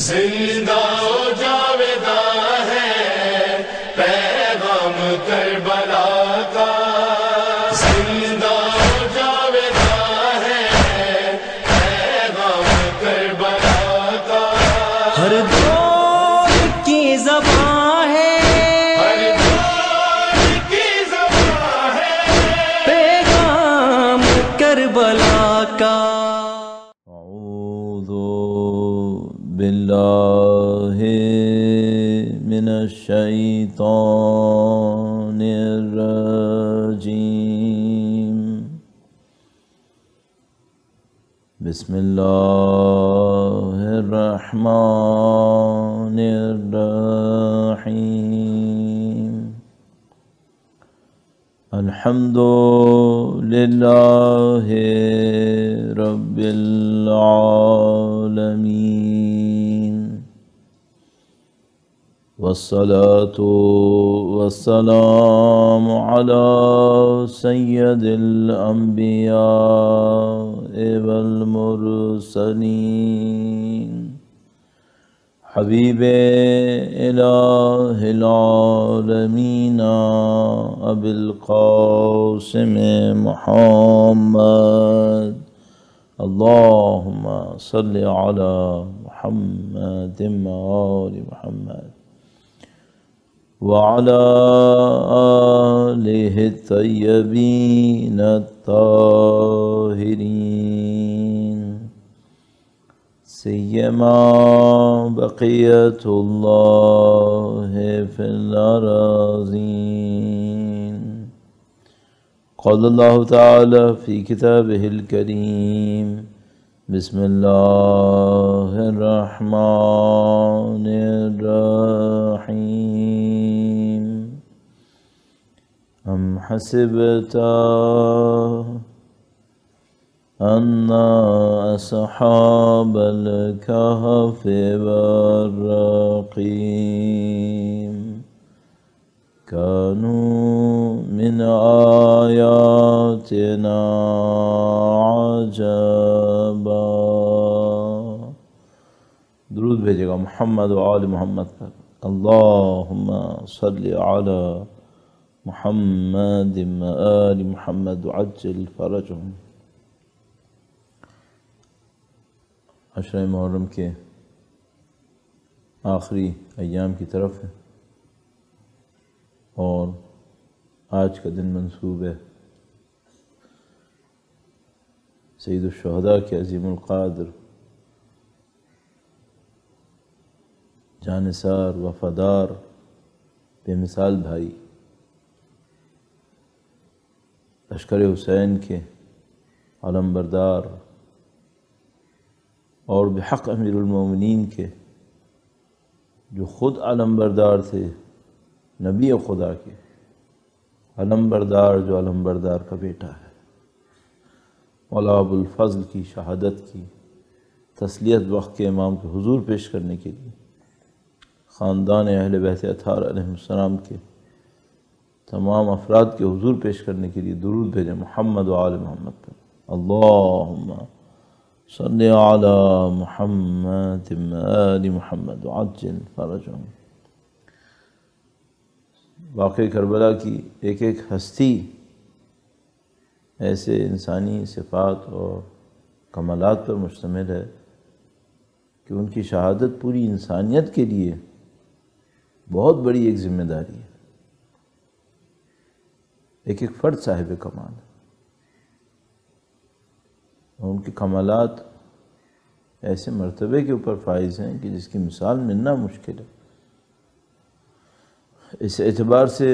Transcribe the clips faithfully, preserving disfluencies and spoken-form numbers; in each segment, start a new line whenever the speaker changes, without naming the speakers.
زندہ و جاویداں ہے پیغام کربلا کا، زندہ و جاویداں ہے پیغام کربلا کا،
ہر دور کی زبان ہے،
ہر دور کی زبان ہے
پیغام کربلا کا۔
اعوذ باللہ من الشیطان الرجیم، بسم اللہ الرحمن الرحیم، الحمد للہ رب العالمین، والصلاة والسلام على سید الانبیاء والمرسلین، حبیب الہ العالمین ابی القاسم محمد، اللہم صل علی محمد وآل محمد وعلى آلہ الطیبین الطاہرین، سیما بقیت اللہ فی الأراضین، قال اللہ تعالی فی کتابہ الکریم، بسم اللہ الرحمن الرحیم، ام حسبت ان اصحاب الکہف والرقیم كانوا من آياتنا عجبا۔ درود بھیجے گا محمد و آل محمد پر، اللہم صلی علی محمد و آل محمد وعجل فرجهم۔ عشرہ محرم کے آخری ایام کی طرف ہے اور آج کا دن منسوب ہے سید الشہداء کے عظیم القدر، جانثار، وفادار، بے مثال بھائی، لشکر حسین کے علم بردار اور بحق امیر المومنین کے جو خود علم بردار تھے، نبی خدا کے علم بردار جو علم بردار کا بیٹا ہے، مولا ابو الفضل کی شہادت کی تسلیت وقت کے امام کے حضور پیش کرنے کے لیے خاندان اہل بیت اطہار علیہ السلام کے تمام افراد کے حضور پیش کرنے کے لیے درود بھیجیں محمد و آل محمد پر، اللہم صلی علی محمد و آل محمد وعجل فرجهم۔ واقعہ کربلا کی ایک ایک ہستی ایسے انسانی صفات اور کمالات پر مشتمل ہے کہ ان کی شہادت پوری انسانیت کے لیے بہت بڑی ایک ذمہ داری ہے، ایک ایک فرد صاحب کمال ہے، اور ان کے کمالات ایسے مرتبے کے اوپر فائز ہیں کہ جس کی مثال ملنا مشکل ہے۔ اس اعتبار سے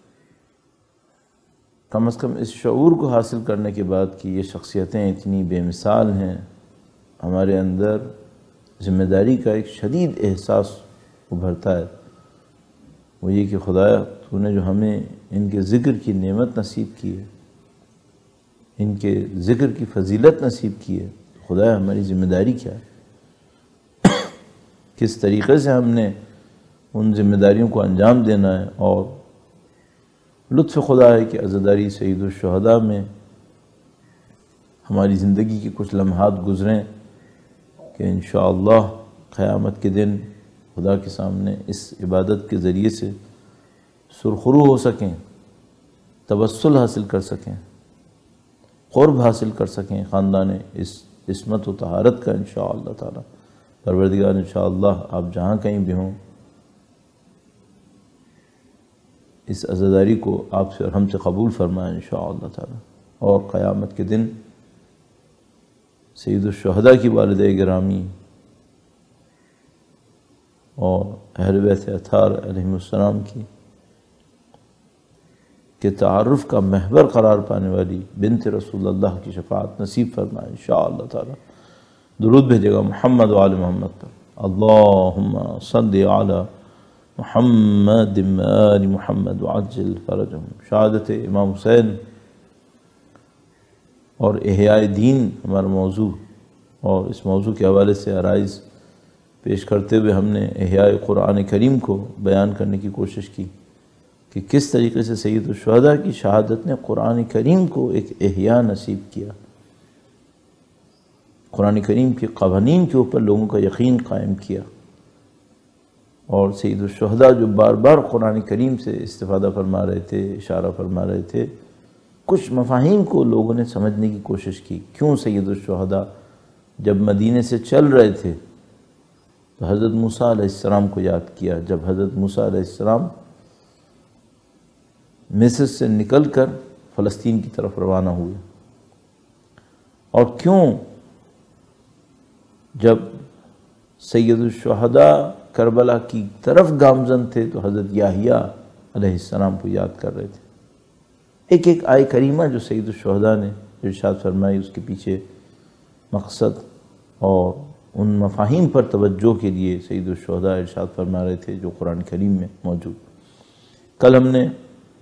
کم از کم اس شعور کو حاصل کرنے کے بعد کہ یہ شخصیتیں اتنی بے مثال ہیں، ہمارے اندر ذمہ داری کا ایک شدید احساس ابھرتا ہے، وہ یہ کہ خدایا تو نے جو ہمیں ان کے ذکر کی نعمت نصیب کی ہے، ان کے ذکر کی فضیلت نصیب کی ہے، خدایا ہماری ذمہ داری کیا ہے، کس طریقے سے ہم نے ان ذمہ داریوں کو انجام دینا ہے۔ اور لطف خدا ہے کہ عزاداری سید الشہداء میں ہماری زندگی کے کچھ لمحات گزریں کہ انشاءاللہ قیامت کے دن خدا کے سامنے اس عبادت کے ذریعے سے سرخرو ہو سکیں، توسل حاصل کر سکیں، قرب حاصل کر سکیں خاندان اس عصمت و طہارت کا انشاءاللہ تعالی۔ پروردگار انشاءاللہ آپ جہاں کہیں بھی ہوں اس عزاداری کو آپ سے اور ہم سے قبول فرمائیں انشاءاللہ تعالی، اور قیامت کے دن سید الشہداء کی والدہ گرامی اور اہل بیت اطہار علیہم السلام کی کے تعارف کا محور قرار پانے والی بنت رسول اللہ کی شفاعت نصیب فرمائے انشاءاللہ تعالی۔ درود بھیجے گا محمد و آل محمد پر، اللہم صلی علی محمد و آل محمد وعجل فرجہم۔ شہادت امام حسین اور احیاء دین ہمارا موضوع، اور اس موضوع کے حوالے سے عرائض پیش کرتے ہوئے ہم نے احیاء قرآن کریم کو بیان کرنے کی کوشش کی کہ کس طریقے سے سید الشہداء کی شہادت نے قرآن کریم کو ایک احیاء نصیب کیا، قرآن کریم کے قوانین کے اوپر لوگوں کا یقین قائم کیا، اور سید الشہداء جو بار بار قرآن کریم سے استفادہ فرما رہے تھے، اشارہ فرما رہے تھے، کچھ مفاہیم کو لوگوں نے سمجھنے کی کوشش کی۔ کیوں سید الشہداء جب مدینے سے چل رہے تھے تو حضرت موسیٰ علیہ السلام کو یاد کیا، جب حضرت موسیٰ علیہ السلام مصر سے نکل کر فلسطین کی طرف روانہ ہوئے، اور کیوں جب سید الشہداء کربلا کی طرف گامزن تھے تو حضرت یحییٰ علیہ السلام کو یاد کر رہے تھے۔ ایک ایک آیہ کریمہ جو سید الشہداء نے ارشاد فرمائی، اس کے پیچھے مقصد اور ان مفاہیم پر توجہ کے لیے سید الشہداء ارشاد فرما رہے تھے جو قرآن کریم میں موجود۔ کل ہم نے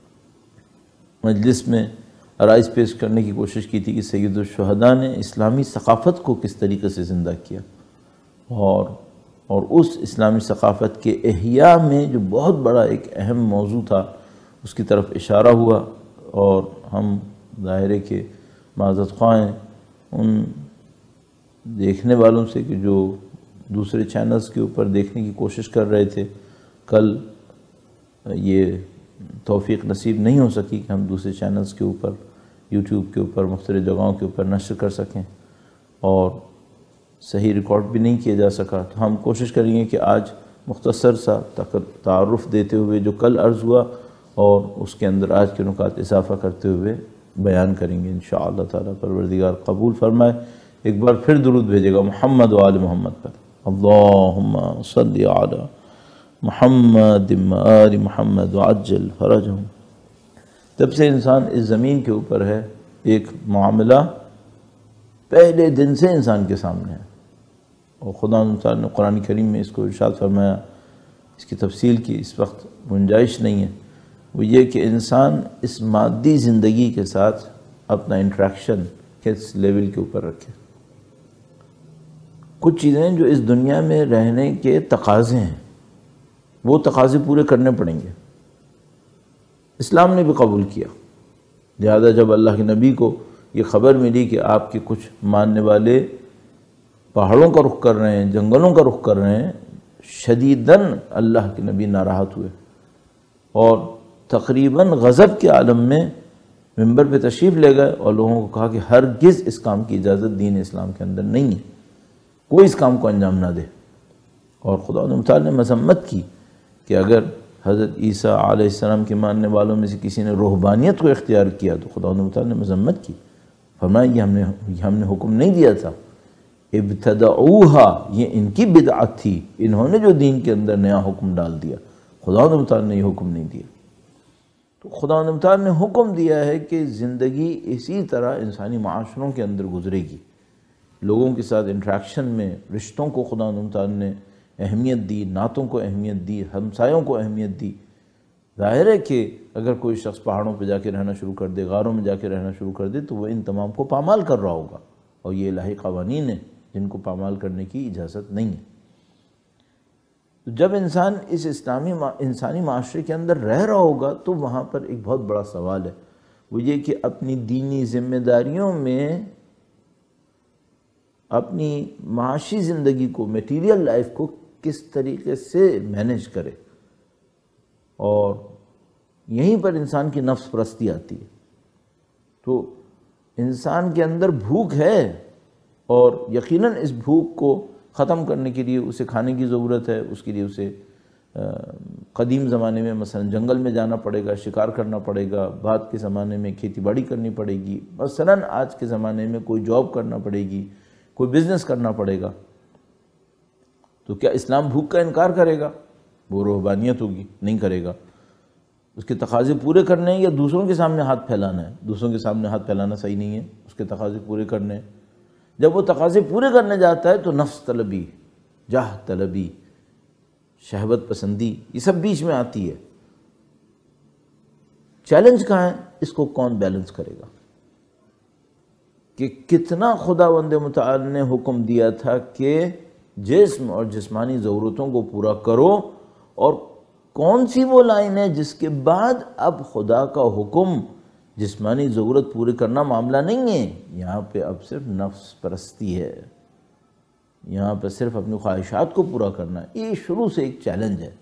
مجلس میں عرائض پیش کرنے کی کوشش کی تھی کہ سید الشہداء نے اسلامی ثقافت کو کس طریقے سے زندہ کیا، اور اور اس اسلامی ثقافت کے احیاء میں جو بہت بڑا ایک اہم موضوع تھا اس کی طرف اشارہ ہوا، اور ہم ظاہر ہے کہ معذرت خواہ ہیں ان دیکھنے والوں سے کہ جو دوسرے چینلز کے اوپر دیکھنے کی کوشش کر رہے تھے۔ کل یہ توفیق نصیب نہیں ہو سکی کہ ہم دوسرے چینلز کے اوپر، یوٹیوب کے اوپر، مختلف جگہوں کے اوپر نشر کر سکیں، اور صحیح ریکارڈ بھی نہیں کیا جا سکا، تو ہم کوشش کریں گے کہ آج مختصر سا تعارف دیتے ہوئے جو کل عرض ہوا اور اس کے اندر آج کے نکات اضافہ کرتے ہوئے بیان کریں گے انشاءاللہ تعالی۔ پروردگار قبول فرمائے۔ ایک بار پھر درود بھیجے گا محمد و آل محمد پر، اللہم صلی علی محمد و آل محمد وعجل فرجہم۔ جب سے انسان اس زمین کے اوپر ہے، ایک معاملہ پہلے دن سے انسان کے سامنے ہے، اور خدا تعالیٰ نے قرآن کریم میں اس کو ارشاد فرمایا، اس کی تفصیل کی اس وقت گنجائش نہیں ہے، وہ یہ کہ انسان اس مادی زندگی کے ساتھ اپنا انٹریکشن کس لیول کے اوپر رکھے۔ کچھ چیزیں جو اس دنیا میں رہنے کے تقاضے ہیں، وہ تقاضے پورے کرنے پڑیں گے، اسلام نے بھی قبول کیا۔ لہذا جب اللہ کے نبی کو یہ خبر ملی کہ آپ کے کچھ ماننے والے پہاڑوں کا رخ کر رہے ہیں، جنگلوں کا رخ کر رہے ہیں، شدیداً اللہ کے نبی ناراحت ہوئے، اور تقریباً غضب کے عالم میں منبر پہ تشریف لے گئے اور لوگوں کو کہا کہ ہرگز اس کام کی اجازت دین اسلام کے اندر نہیں ہے، کوئی اس کام کو انجام نہ دے۔ اور خدا تعالیٰ نے مذمت کی کہ اگر حضرت عیسیٰ علیہ السلام کے ماننے والوں میں سے کسی نے رہبانیت کو اختیار کیا تو خدا تعالیٰ نے مذمت کی، فرمایا یہ ہم نے یہ ہم نے حکم نہیں دیا تھا، ابتدعوہا، یہ ان کی بدعت تھی، انہوں نے جو دین کے اندر نیا حکم ڈال دیا، خدا تعالیٰ نے یہ حکم نہیں دیا۔ تو خدا تعالیٰ نے حکم دیا ہے کہ زندگی اسی طرح انسانی معاشروں کے اندر گزرے گی، لوگوں کے ساتھ انٹریکشن میں رشتوں کو خدا تعالیٰ نے اہمیت دی، نعتوں کو اہمیت دی، ہمسایوں کو اہمیت دی۔ ظاہر ہے کہ اگر کوئی شخص پہاڑوں پہ جا کے رہنا شروع کر دے، غاروں میں جا کے رہنا شروع کر دے تو وہ ان تمام کو پامال کر رہا ہوگا، اور یہ الہی قوانین ہیں جن کو پامال کرنے کی اجازت نہیں ہے۔ جب انسان اس اسلامی انسانی معاشرے کے اندر رہ رہا ہوگا تو وہاں پر ایک بہت بڑا سوال ہے، وہ یہ کہ اپنی دینی ذمہ داریوں میں اپنی معاشی زندگی کو، میٹیریل لائف کو کس طریقے سے مینیج کرے، اور یہیں پر انسان کی نفس پرستی آتی ہے۔ تو انسان کے اندر بھوک ہے، اور یقیناً اس بھوک کو ختم کرنے کے لیے اسے کھانے کی ضرورت ہے، اس کے لیے اسے قدیم زمانے میں مثلا جنگل میں جانا پڑے گا، شکار کرنا پڑے گا، بعد کے زمانے میں کھیتی باڑی کرنی پڑے گی، مثلا آج کے زمانے میں کوئی جاب کرنا پڑے گی، کوئی بزنس کرنا پڑے گا۔ تو کیا اسلام بھوک کا انکار کرے گا؟ وہ روحانیت ہوگی، نہیں کرے گا۔ اس کے تقاضے پورے کرنے ہیں یا دوسروں کے سامنے ہاتھ پھیلانا ہے؟ دوسروں کے سامنے ہاتھ پھیلانا صحیح نہیں ہے، اس کے تقاضے پورے کرنے ہیں۔ جب وہ تقاضے پورے کرنے جاتا ہے تو نفس طلبی، جاہ طلبی، شہوت پسندی، یہ سب بیچ میں آتی ہے۔ چیلنج کہاں ہے؟ اس کو کون بیلنس کرے گا؟ کہ کتنا خداوند متعال نے حکم دیا تھا کہ جسم اور جسمانی ضرورتوں کو پورا کرو، اور کون سی وہ لائن ہے جس کے بعد اب خدا کا حکم جسمانی ضرورت پورے کرنا معاملہ نہیں ہے، یہاں پہ اب صرف نفس پرستی ہے، یہاں پہ صرف اپنی خواہشات کو پورا کرنا ہے۔ یہ شروع سے ایک چیلنج ہے،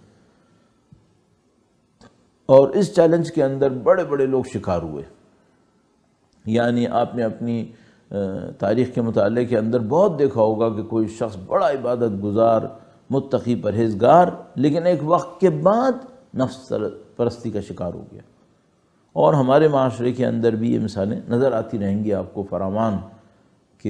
اور اس چیلنج کے اندر بڑے بڑے لوگ شکار ہوئے۔ یعنی آپ نے اپنی تاریخ کے مطالعے کے اندر بہت دیکھا ہوگا کہ کوئی شخص بڑا عبادت گزار، متقی پرہیزگار، لیکن ایک وقت کے بعد نفس پرستی کا شکار ہو گیا۔ اور ہمارے معاشرے کے اندر بھی یہ مثالیں نظر آتی رہیں گی آپ کو فراوان، کہ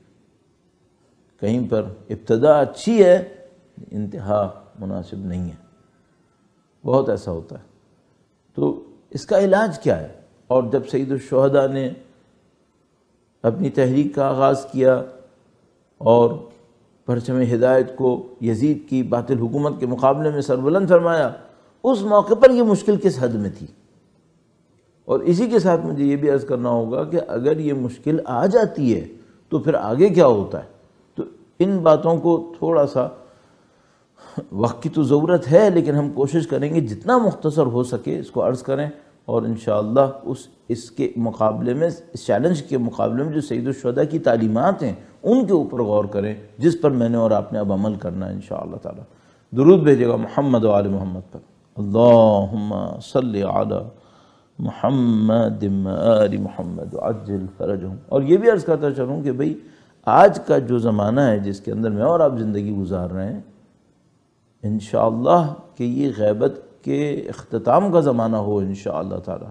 کہیں پر ابتدا اچھی ہے، انتہا مناسب نہیں ہے، بہت ایسا ہوتا ہے۔ تو اس کا علاج کیا ہے؟ اور جب سید الشہداء نے اپنی تحریک کا آغاز کیا اور پرچم ہدایت کو یزید کی باطل حکومت کے مقابلے میں سربلند فرمایا، اس موقع پر یہ مشکل کس حد میں تھی؟ اور اسی کے ساتھ مجھے یہ بھی عرض کرنا ہوگا کہ اگر یہ مشکل آ جاتی ہے تو پھر آگے کیا ہوتا ہے؟ تو ان باتوں کو تھوڑا سا وقت کی تو ضرورت ہے، لیکن ہم کوشش کریں گے جتنا مختصر ہو سکے اس کو عرض کریں، اور انشاءاللہ اس اس کے مقابلے میں، اس چیلنج کے مقابلے میں جو سید الشہداء کی تعلیمات ہیں ان کے اوپر غور کریں، جس پر میں نے اور آپ نے اب عمل کرنا ہے انشاءاللہ تعالی۔ درود بھیجے گا محمد و آل محمد پر۔ اللہم صلی علی محمد آل محمد عجل فرجہم۔ اور یہ بھی عرض کرتا چلوں کہ بھئی آج کا جو زمانہ ہے جس کے اندر میں اور آپ زندگی گزار رہے ہیں، انشاءاللہ کہ یہ غیبت کے اختتام کا زمانہ ہو انشاءاللہ تعالی۔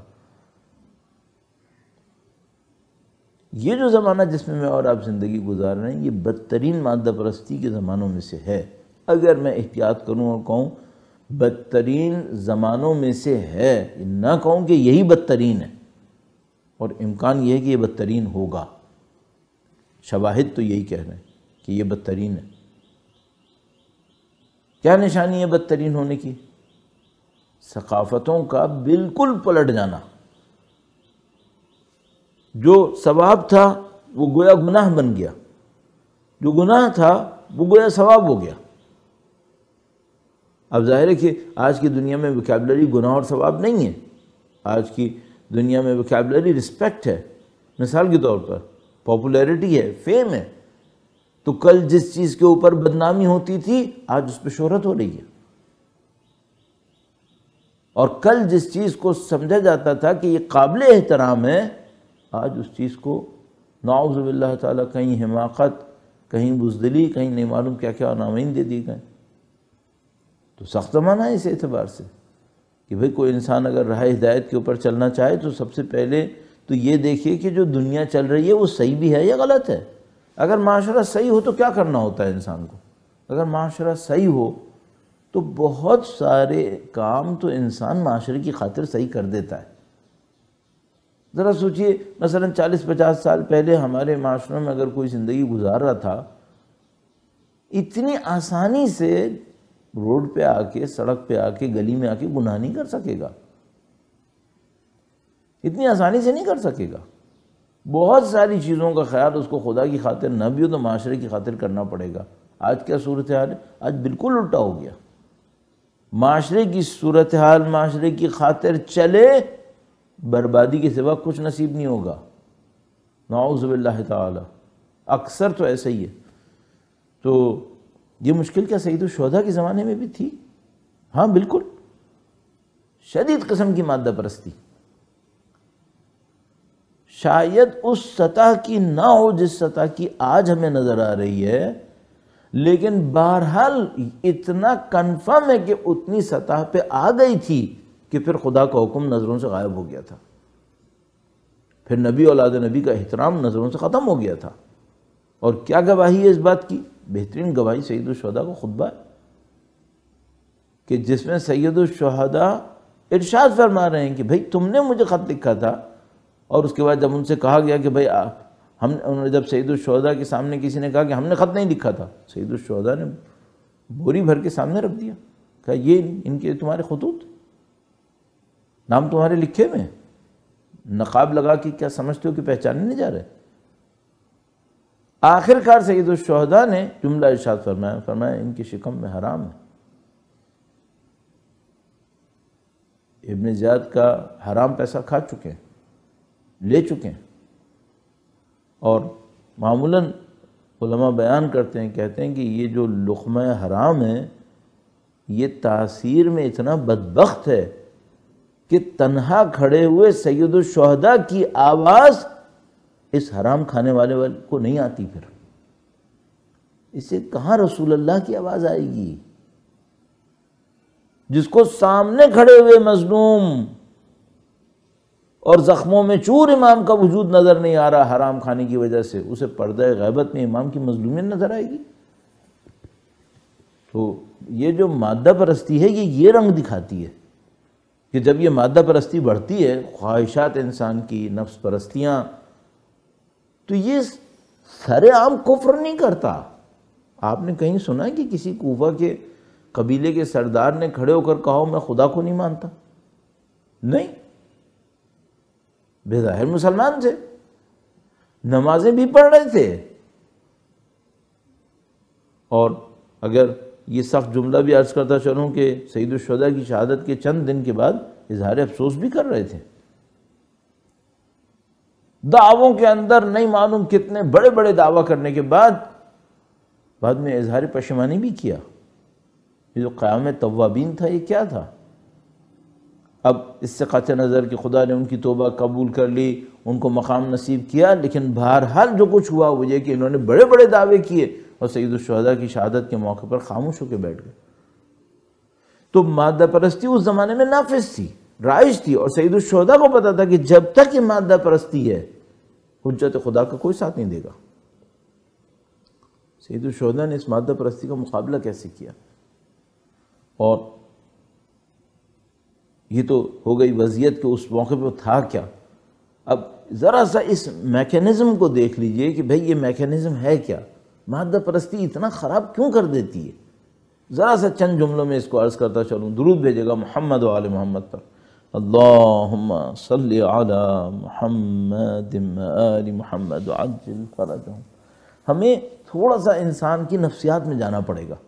یہ جو زمانہ جس میں میں اور آپ زندگی گزار رہے ہیں، یہ بدترین مادہ پرستی کے زمانوں میں سے ہے۔ اگر میں احتیاط کروں اور کہوں بدترین زمانوں میں سے ہے، نہ کہوں کہ یہی بدترین ہے، اور امکان یہ ہے کہ یہ بدترین ہوگا، شواہد تو یہی کہہ رہے ہیں کہ یہ بدترین ہے۔ کیا نشانی ہے بدترین ہونے کی؟ ثقافتوں کا بالکل پلٹ جانا۔ جو ثواب تھا وہ گویا گناہ بن گیا، جو گناہ تھا وہ گویا ثواب ہو گیا۔ اب ظاہر ہے کہ آج کی دنیا میں ویکیبلری گناہ اور ثواب نہیں ہے، آج کی دنیا میں ویکیبلری رسپیکٹ ہے۔ مثال کے طور پر پاپولیرٹی ہے، فیم ہے۔ تو کل جس چیز کے اوپر بدنامی ہوتی تھی آج اس پہ شہرت ہو رہی ہے، اور کل جس چیز کو سمجھا جاتا تھا کہ یہ قابل احترام ہے، آج اس چیز کو نعوذ باللہ تعالیٰ کہیں حماقت، کہیں بزدلی، کہیں نہیں معلوم کیا کیا عناوین دے دی گئے۔ تو سخت زمانہ ہے اس اعتبار سے کہ بھئی کوئی انسان اگر راہ ہدایت کے اوپر چلنا چاہے تو سب سے پہلے تو یہ دیکھیے کہ جو دنیا چل رہی ہے وہ صحیح بھی ہے یا غلط ہے۔ اگر معاشرہ صحیح ہو تو کیا کرنا ہوتا ہے انسان کو؟ اگر معاشرہ صحیح ہو تو بہت سارے کام تو انسان معاشرے کی خاطر صحیح کر دیتا ہے۔ ذرا سوچئے، مثلا چالیس پچاس سال پہلے ہمارے معاشروں میں اگر کوئی زندگی گزار رہا تھا، اتنی آسانی سے روڈ پہ آ کے، سڑک پہ آ کے، گلی میں آ کے گناہ نہیں کر سکے گا، اتنی آسانی سے نہیں کر سکے گا۔ بہت ساری چیزوں کا خیال اس کو خدا کی خاطر نہ بھی ہو تو معاشرے کی خاطر کرنا پڑے گا۔ آج کیا صورتحال ہے؟ آج بالکل الٹا ہو گیا۔ معاشرے کی صورتحال معاشرے کی خاطر چلے، بربادی کے سوا کچھ نصیب نہیں ہوگا، نعوذ باللہ تعالی۔ اکثر تو ایسا ہی ہے. تو یہ مشکل کیا سید الشہداء کے زمانے میں بھی تھی؟ ہاں بالکل، شدید قسم کی مادہ پرستی. شاید اس سطح کی نہ ہو جس سطح کی آج ہمیں نظر آ رہی ہے، لیکن بہرحال اتنا کنفرم ہے کہ اتنی سطح پہ آ گئی تھی کہ پھر خدا کا حکم نظروں سے غائب ہو گیا تھا، پھر نبی اولاد نبی کا احترام نظروں سے ختم ہو گیا تھا. اور کیا گواہی ہے اس بات کی؟ بہترین گواہی سید الشہداء کا خطبہ ہے کہ جس میں سید الشہداء ارشاد فرما رہے ہیں کہ بھئی تم نے مجھے خط لکھا تھا. اور اس کے بعد جب ان سے کہا گیا کہ بھئی ہم انہوں نے جب سید الشہداء کے سامنے کسی نے کہا کہ ہم نے خط نہیں لکھا تھا، سید الشہداء نے بوری بھر کے سامنے رکھ دیا، کہا یہ ان کے تمہارے خطوط، نام تمہارے لکھے ہوئے ہیں، نقاب لگا کے کیا سمجھتے ہو کہ پہچانے نہیں جا رہے؟ آخر کار سید الشہداء نے جملہ ارشاد فرمایا فرمایا ان کی شکم میں حرام ہے. ابن زیاد کا حرام پیسہ کھا چکے ہیں، لے چکے ہیں. اور معمولاً علماء بیان کرتے ہیں، کہتے ہیں کہ یہ جو لقمہ حرام ہے یہ تاثیر میں اتنا بدبخت ہے کہ تنہا کھڑے ہوئے سید الشہداء کی آواز اس حرام کھانے والے والے کو نہیں آتی. پھر اسے کہاں رسول اللہ کی آواز آئے گی جس کو سامنے کھڑے ہوئے مظلوم اور زخموں میں چور امام کا وجود نظر نہیں آ رہا حرام کھانے کی وجہ سے، اسے پردہ غیبت میں امام کی مظلومیت نظر آئے گی؟ تو یہ جو مادہ پرستی ہے یہ یہ رنگ دکھاتی ہے کہ جب یہ مادہ پرستی بڑھتی ہے، خواہشات انسان کی، نفس پرستیاں، تو یہ سر عام کفر نہیں کرتا. آپ نے کہیں سنا ہے کہ کسی کوفہ کے قبیلے کے سردار نے کھڑے ہو کر کہا میں خدا کو نہیں مانتا؟ نہیں، بظاہر مسلمان تھے، نمازیں بھی پڑھ رہے تھے، اور اگر یہ سخت جملہ بھی عرض کرتا چلوں کہ سید الشہداء کی شہادت کے چند دن کے بعد اظہار افسوس بھی کر رہے تھے. دعووں کے اندر نہیں معلوم کتنے بڑے بڑے دعویٰ کرنے کے بعد بعد میں اظہار پشیمانی بھی کیا. یہ جو قیام توابین تھا یہ کیا تھا؟ اب اس سے قطع نظر کہ خدا نے ان کی توبہ قبول کر لی، ان کو مقام نصیب کیا، لیکن بہرحال جو کچھ ہوا وہ یہ کہ انہوں نے بڑے بڑے دعوے کیے اور سید الشہداء کی شہادت کے موقع پر خاموش ہو کے بیٹھ گئے. تو مادہ پرستی اس زمانے میں نافذ تھی، رائج تھی، اور سید الشہداء کو پتا تھا کہ جب تک یہ مادہ پرستی ہے حجت خدا کا کوئی ساتھ نہیں دے گا. سید الشہداء نے اس مادہ پرستی کا مقابلہ کیسے کیا؟ اور یہ تو ہو گئی وضعیت کہ اس موقع پہ تھا کیا. اب ذرا سا اس میکینزم کو دیکھ لیجئے کہ بھئی یہ میکینزم ہے کیا، مادہ پرستی اتنا خراب کیوں کر دیتی ہے. ذرا سا چند جملوں میں اس کو عرض کرتا چلوں. درود بھیجے گا محمد و آل محمد پر. اللہم صلی علی محمد و آل محمد عجل فرجہم. ہمیں تھوڑا سا انسان کی نفسیات میں جانا پڑے گا،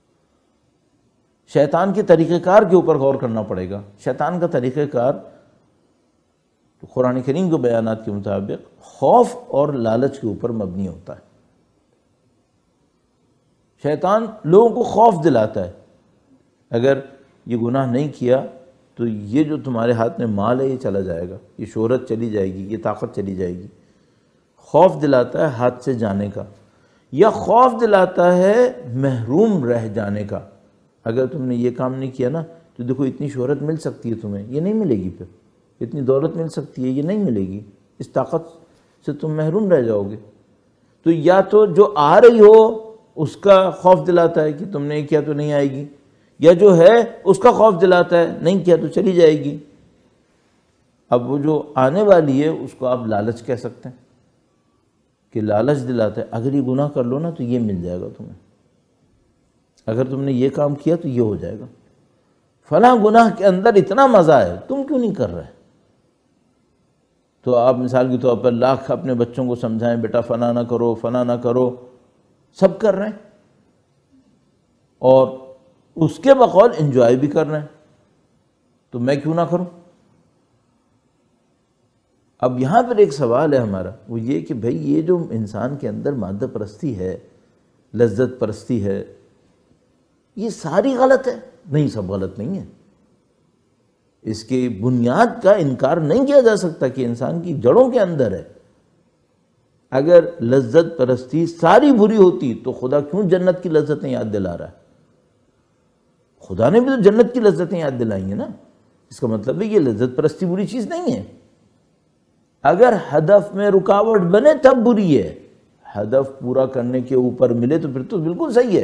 شیطان کے طریقہ کار کے اوپر غور کرنا پڑے گا. شیطان کا طریقہ کار قرآن کریم کے بیانات کے مطابق خوف اور لالچ کے اوپر مبنی ہوتا ہے. شیطان لوگوں کو خوف دلاتا ہے، اگر یہ گناہ نہیں کیا تو یہ جو تمہارے ہاتھ میں مال ہے یہ چلا جائے گا، یہ شہرت چلی جائے گی، یہ طاقت چلی جائے گی. خوف دلاتا ہے ہاتھ سے جانے کا، یا خوف دلاتا ہے محروم رہ جانے کا. اگر تم نے یہ کام نہیں کیا نا تو دیکھو اتنی شہرت مل سکتی ہے تمہیں، یہ نہیں ملے گی. پھر اتنی دولت مل سکتی ہے، یہ نہیں ملے گی. اس طاقت سے تم محروم رہ جاؤ گے. تو یا تو جو آ رہی ہو اس کا خوف دلاتا ہے کہ تم نے کیا تو نہیں آئے گی، یا جو ہے اس کا خوف دلاتا ہے نہیں کیا تو چلی جائے گی. اب وہ جو آنے والی ہے اس کو آپ لالچ کہہ سکتے ہیں کہ لالچ دلاتا ہے. اگر یہ گناہ کر لو نا تو یہ مل جائے گا تمہیں، اگر تم نے یہ کام کیا تو یہ ہو جائے گا. فلاں گناہ کے اندر اتنا مزہ ہے تم کیوں نہیں کر رہے؟ تو آپ مثال کے طور پر لاکھ اپنے بچوں کو سمجھائیں بیٹا فلاں نہ کرو فلاں نہ کرو، سب کر رہے ہیں اور اس کے بقول انجوائے بھی کر رہے ہیں، تو میں کیوں نہ کروں؟ اب یہاں پر ایک سوال ہے ہمارا، وہ یہ کہ بھئی یہ جو انسان کے اندر مادہ پرستی ہے، لذت پرستی ہے، یہ ساری غلط ہے؟ نہیں، سب غلط نہیں ہے۔ اس کی بنیاد کا انکار نہیں کیا جا سکتا کہ انسان کی جڑوں کے اندر ہے۔ اگر لذت پرستی ساری بری ہوتی تو خدا کیوں جنت کی لذتیں یاد دلا رہا ہے؟ خدا نے بھی تو جنت کی لذتیں یاد دلائیں گے نا۔ اس کا مطلب ہے یہ لذت پرستی بری چیز نہیں ہے۔ اگر ہدف میں رکاوٹ بنے تب بری ہے، ہدف پورا کرنے کے اوپر ملے تو پھر تو بالکل صحیح ہے۔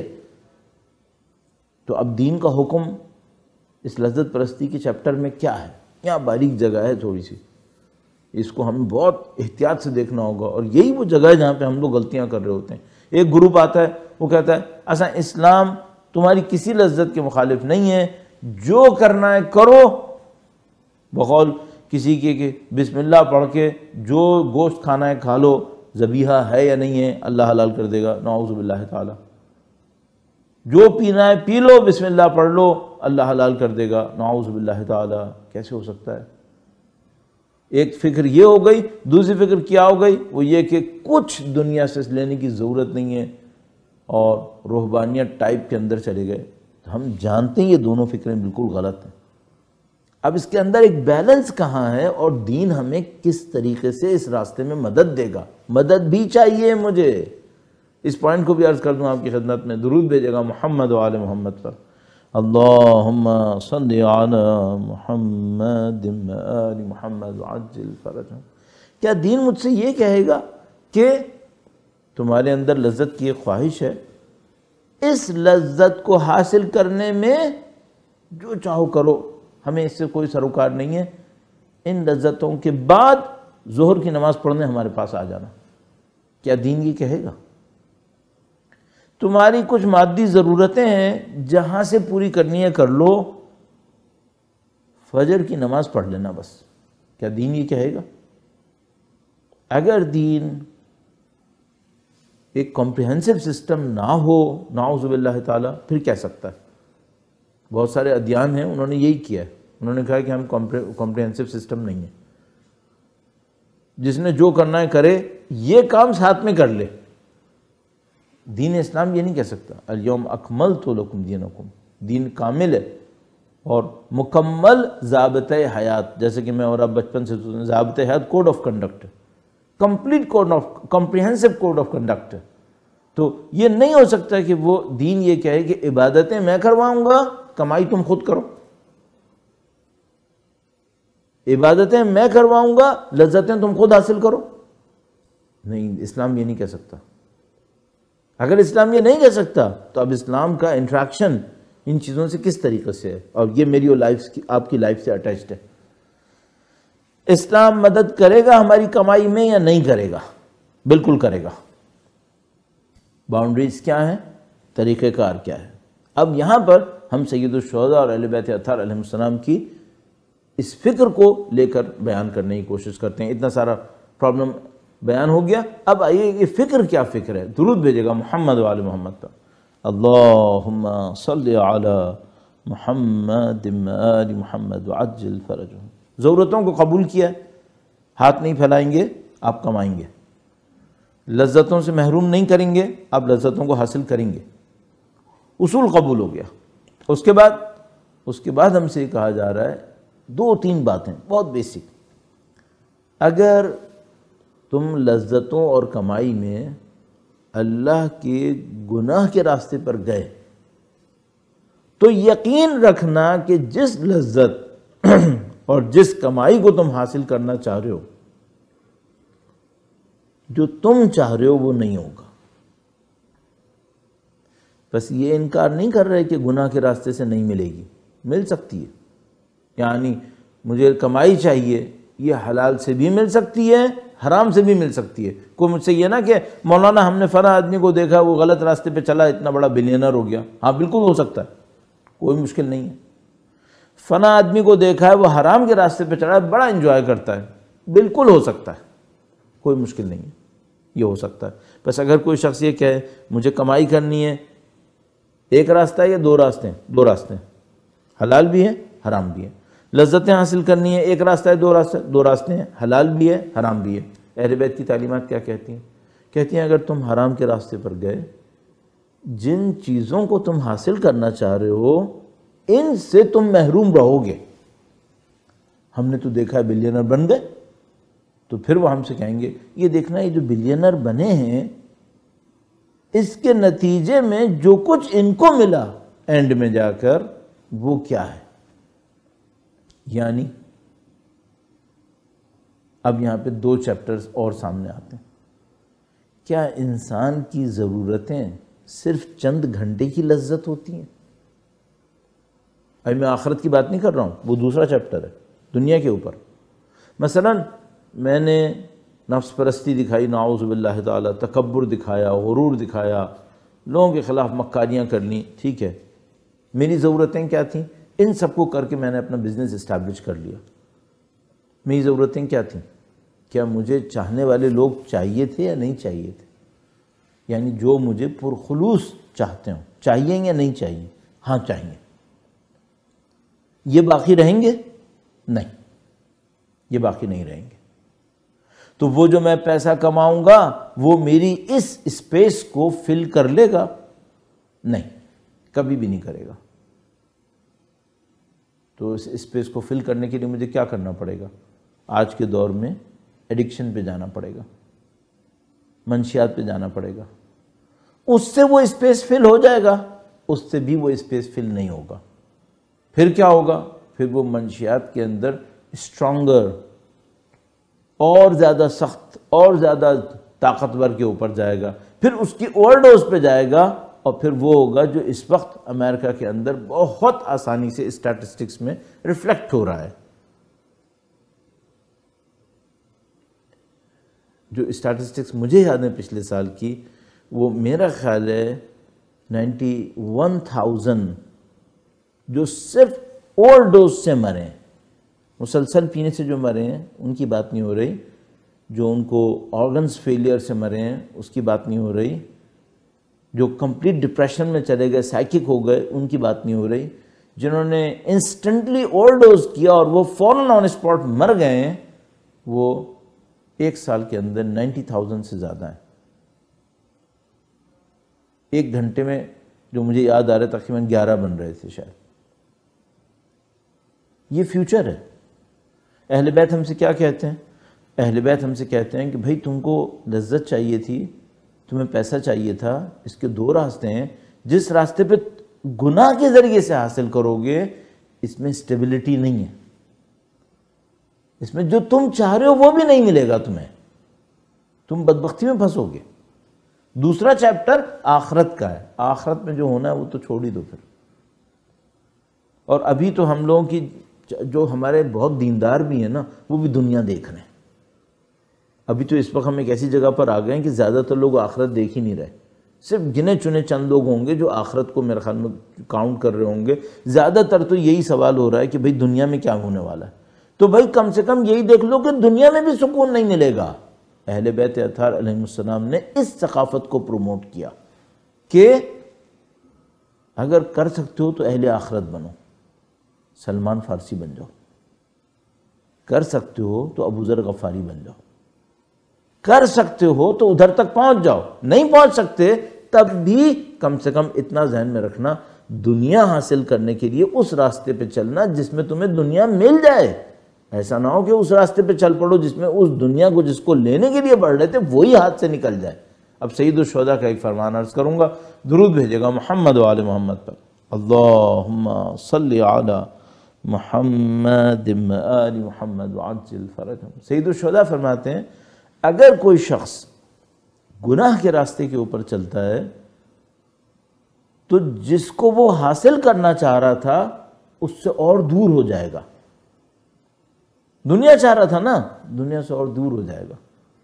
تو اب دین کا حکم اس لذت پرستی کے چیپٹر میں کیا ہے؟ یہاں باریک جگہ ہے تھوڑی سی، اس کو ہمیں بہت احتیاط سے دیکھنا ہوگا، اور یہی وہ جگہ ہے جہاں پہ ہم لوگ غلطیاں کر رہے ہوتے ہیں۔ ایک گروپ آتا ہے، وہ کہتا ہے اصلا اسلام تمہاری کسی لذت کے مخالف نہیں ہے، جو کرنا ہے کرو، بقول کسی کے کہ بسم اللہ پڑھ کے جو گوشت کھانا ہے کھا لو، ذبیحہ ہے یا نہیں ہے اللہ حلال کر دے گا، نعوذ باللہ تعالی۔ جو پینا ہے پی لو، بسم اللہ پڑھ لو، اللہ حلال کر دے گا، نعوذ باللہ تعالی۔ کیسے ہو سکتا ہے؟ ایک فکر یہ ہو گئی، دوسری فکر کیا ہو گئی؟ وہ یہ کہ کچھ دنیا سے لینے کی ضرورت نہیں ہے، اور روحانیت ٹائپ کے اندر چلے گئے۔ ہم جانتے ہیں یہ دونوں فکریں بالکل غلط ہیں۔ اب اس کے اندر ایک بیلنس کہاں ہے، اور دین ہمیں کس طریقے سے اس راستے میں مدد دے گا؟ مدد بھی چاہیے مجھے۔ اس پوائنٹ کو بھی عرض کر دوں آپ کی خدمت میں، درود بھیجے گا محمد و آل محمد پر، اللہم صلی علی محمد و آل محمد وعجل فرجہم۔ کیا دین مجھ سے یہ کہے گا کہ تمہارے اندر لذت کی ایک خواہش ہے، اس لذت کو حاصل کرنے میں جو چاہو کرو، ہمیں اس سے کوئی سروکار نہیں ہے، ان لذتوں کے بعد ظہر کی نماز پڑھنے ہمارے پاس آ جانا؟ کیا دین یہ کہے گا؟ تمہاری کچھ مادی ضرورتیں ہیں، جہاں سے پوری کرنی ہے کر لو، فجر کی نماز پڑھ لینا بس۔ کیا دین یہ کہے گا؟ اگر دین ایک کمپریہنسو سسٹم نہ ہو، نعوذ باللہ تعالیٰ، پھر کہہ سکتا ہے؟ بہت سارے ادیان ہیں، انہوں نے یہی کیا ہے، انہوں نے کہا کہ ہم کمپریہنسو سسٹم نہیں ہے، جس نے جو کرنا ہے کرے، یہ کام ساتھ میں کر لے۔ دین اسلام یہ نہیں کہہ سکتا الیوم اکملت لکم دینکم، دین کامل ہے اور مکمل ضابطۂ حیات، جیسے کہ میں اور آپ بچپن سے ضابطۂ حیات code of conduct, complete code of comprehensive code of conduct. تو یہ نہیں ہو سکتا کہ وہ دین یہ کہے کہ عبادتیں میں کرواؤں گا، کمائی تم خود کرو، عبادتیں میں کرواؤں گا، لذتیں تم خود حاصل کرو۔ نہیں، اسلام یہ نہیں کہہ سکتا۔ اگر اسلام یہ نہیں کہہ سکتا تو اب اسلام کا انٹریکشن ان چیزوں سے کس طریقے سے ہے؟ اور یہ میری اور لائف کی آپ کی لائف سے اٹیچڈ ہے۔ اسلام مدد کرے گا ہماری کمائی میں یا نہیں کرے گا؟ بالکل کرے گا۔ باؤنڈریز کیا ہیں؟ طریقہ کار کیا ہے؟ اب یہاں پر ہم سید الشہداء اور اہل بیت اطہار علیہ السلام کی اس فکر کو لے کر بیان کرنے کی کوشش کرتے ہیں۔ اتنا سارا پرابلم بیان ہو گیا، اب آئیے یہ فکر کیا فکر ہے؟ درود بھیجے گا محمد و آل محمد پر، اللہم صلی علی محمد و آل محمد وعجل فرجہم۔ ضرورتوں کو قبول کیا، ہاتھ نہیں پھیلائیں گے آپ کمائیں گے، لذتوں سے محروم نہیں کریں گے آپ لذتوں کو حاصل کریں گے، اصول قبول ہو گیا۔ اس کے بعد اس کے بعد ہم سے یہ کہا جا رہا ہے دو تین باتیں بہت بیسک۔ اگر تم لذتوں اور کمائی میں اللہ کے گناہ کے راستے پر گئے تو یقین رکھنا کہ جس لذت اور جس کمائی کو تم حاصل کرنا چاہ رہے ہو، جو تم چاہ رہے ہو وہ نہیں ہوگا۔ بس یہ انکار نہیں کر رہے کہ گناہ کے راستے سے نہیں ملے گی، مل سکتی ہے۔ یعنی مجھے کمائی چاہیے، یہ حلال سے بھی مل سکتی ہے، حرام سے بھی مل سکتی ہے۔ کوئی مجھ سے یہ نہ کہ مولانا ہم نے فلاں آدمی کو دیکھا وہ غلط راستے پہ چلا اتنا بڑا بلینر ہو گیا، ہاں بالکل ہو سکتا ہے، کوئی مشکل نہیں ہے۔ فلاں آدمی کو دیکھا ہے وہ حرام کے راستے پہ چلا ہے، بڑا انجوائے کرتا ہے، بالکل ہو سکتا ہے، کوئی مشکل نہیں ہے، یہ ہو سکتا ہے۔ بس اگر کوئی شخص یہ کہے مجھے کمائی کرنی ہے، ایک راستہ ہے یا دو راستے ہیں؟ دو راستے ہیں، حلال بھی ہیں حرام بھی ہیں۔ لذتیں حاصل کرنی ہے، ایک راستہ ہے، دو راستہ دو راستے ہیں، حلال بھی ہے حرام بھی ہے۔ اہل بیت کی تعلیمات کیا کہتی ہیں؟ کہتی ہیں اگر تم حرام کے راستے پر گئے، جن چیزوں کو تم حاصل کرنا چاہ رہے ہو ان سے تم محروم رہو گے۔ ہم نے تو دیکھا ہے بلینر بن گئے، تو پھر وہ ہم سے کہیں گے یہ دیکھنا یہ جو بلینر بنے ہیں اس کے نتیجے میں جو کچھ ان کو ملا اینڈ میں جا کر وہ کیا ہے؟ یعنی اب یہاں پہ دو چیپٹرز اور سامنے آتے ہیں۔ کیا انسان کی ضرورتیں صرف چند گھنٹے کی لذت ہوتی ہیں؟ ابھی میں آخرت کی بات نہیں کر رہا ہوں، وہ دوسرا چیپٹر ہے دنیا کے اوپر۔ مثلا میں نے نفس پرستی دکھائی، نعوذ باللہ تعالیٰ، تکبر دکھایا، غرور دکھایا، لوگوں کے خلاف مکاریاں کرنی، ٹھیک ہے، میری ضرورتیں کیا تھیں؟ ان سب کو کر کے میں نے اپنا بزنس اسٹیبلش کر لیا۔ میری ضرورتیں کیا تھیں؟ کیا مجھے چاہنے والے لوگ چاہیے تھے یا نہیں چاہیے تھے؟ یعنی جو مجھے پرخلوص چاہتے ہوں، چاہیے یا نہیں چاہیے؟ ہاں چاہیے۔ یہ باقی رہیں گے؟ نہیں، یہ باقی نہیں رہیں گے۔ تو وہ جو میں پیسہ کماؤں گا وہ میری اس اسپیس کو فل کر لے گا؟ نہیں، کبھی بھی نہیں کرے گا۔ تو اس اسپیس کو فل کرنے کے لیے مجھے کیا کرنا پڑے گا؟ آج کے دور میں ایڈکشن پہ جانا پڑے گا، منشیات پہ جانا پڑے گا۔ اس سے وہ اسپیس فل ہو جائے گا، اس سے بھی وہ اسپیس فل نہیں ہوگا۔ پھر کیا ہوگا؟ پھر وہ منشیات کے اندر اسٹرانگر، اور زیادہ سخت اور زیادہ طاقتور کے اوپر جائے گا، پھر اس کی اوور ڈوز پہ جائے گا، اور پھر وہ ہوگا جو اس وقت امریکہ کے اندر بہت آسانی سے اسٹیٹسٹکس میں ریفلیکٹ ہو رہا ہے۔ جو اسٹیٹسٹکس مجھے یاد ہے پچھلے سال کی، وہ میرا خیال ہے نائنٹی ون تھاؤزنڈ جو صرف اوور ڈوز سے مرے ہیں، مسلسل پینے سے جو مرے ہیں ان کی بات نہیں ہو رہی، جو ان کو آرگنز فیلئر سے مرے ہیں اس کی بات نہیں ہو رہی، جو کمپلیٹ ڈپریشن میں چلے گئے، سائیکک ہو گئے، ان کی بات نہیں ہو رہی، جنہوں نے انسٹنٹلی اوور ڈوز کیا اور وہ فوراً آن اسپاٹ مر گئے ہیں، وہ ایک سال کے اندر نائنٹی تھاؤزنڈ سے زیادہ ہیں۔ ایک گھنٹے میں جو مجھے یاد آ رہا ہے تقریباً گیارہ بن رہے تھے شاید۔ یہ فیوچر ہے۔ اہل بیت ہم سے کیا کہتے ہیں؟ اہل بیت ہم سے کہتے ہیں کہ بھائی تم کو لذت چاہیے تھی، تمہیں پیسہ چاہیے تھا، اس کے دو راستے ہیں، جس راستے پہ گناہ کے ذریعے سے حاصل کرو گے اس میں اسٹیبلٹی نہیں ہے، اس میں جو تم چاہ رہے ہو وہ بھی نہیں ملے گا تمہیں، تم بدبختی میں پھنسو گے۔ دوسرا چیپٹر آخرت کا ہے، آخرت میں جو ہونا ہے وہ تو چھوڑ ہی دو پھر۔ اور ابھی تو ہم لوگوں کی جو ہمارے بہت دیندار بھی ہیں نا وہ بھی دنیا دیکھ رہے ہیں۔ ابھی تو اس وقت ہم ایک ایسی جگہ پر آ گئے ہیں کہ زیادہ تر لوگ آخرت دیکھ ہی نہیں رہے، صرف گنے چنے چند لوگ ہوں گے جو آخرت کو میرے خیال میں کاؤنٹ کر رہے ہوں گے۔ زیادہ تر تو یہی سوال ہو رہا ہے کہ بھئی دنیا میں کیا ہونے والا ہے، تو بھئی کم سے کم یہی دیکھ لو کہ دنیا میں بھی سکون نہیں ملے گا۔ اہل بیت اطہار علیہ السلام نے اس ثقافت کو پروموٹ کیا کہ اگر کر سکتے ہو تو اہل آخرت بنو، سلمان فارسی بن جاؤ، کر سکتے ہو تو ابو ذر غفاری بن جاؤ، کر سکتے ہو تو ادھر تک پہنچ جاؤ، نہیں پہنچ سکتے تب بھی کم سے کم اتنا ذہن میں رکھنا دنیا حاصل کرنے کے لیے اس راستے پہ چلنا جس میں تمہیں دنیا مل جائے۔ ایسا نہ ہو کہ اس راستے پہ چل پڑو جس میں اس دنیا کو جس کو لینے کے لیے بڑھ رہے تھے وہی ہاتھ سے نکل جائے۔ اب سید الشہداء کا ایک فرمان عرض کروں گا، درود بھیجے گا محمد و آل محمد پر، اللہم صلی علی محمد و آل محمد وعجل فرجہم۔ سید الشہداء فرماتے ہیں اگر کوئی شخص گناہ کے راستے کے اوپر چلتا ہے تو جس کو وہ حاصل کرنا چاہ رہا تھا اس سے اور دور ہو جائے گا۔ دنیا چاہ رہا تھا نا، دنیا سے اور دور ہو جائے گا،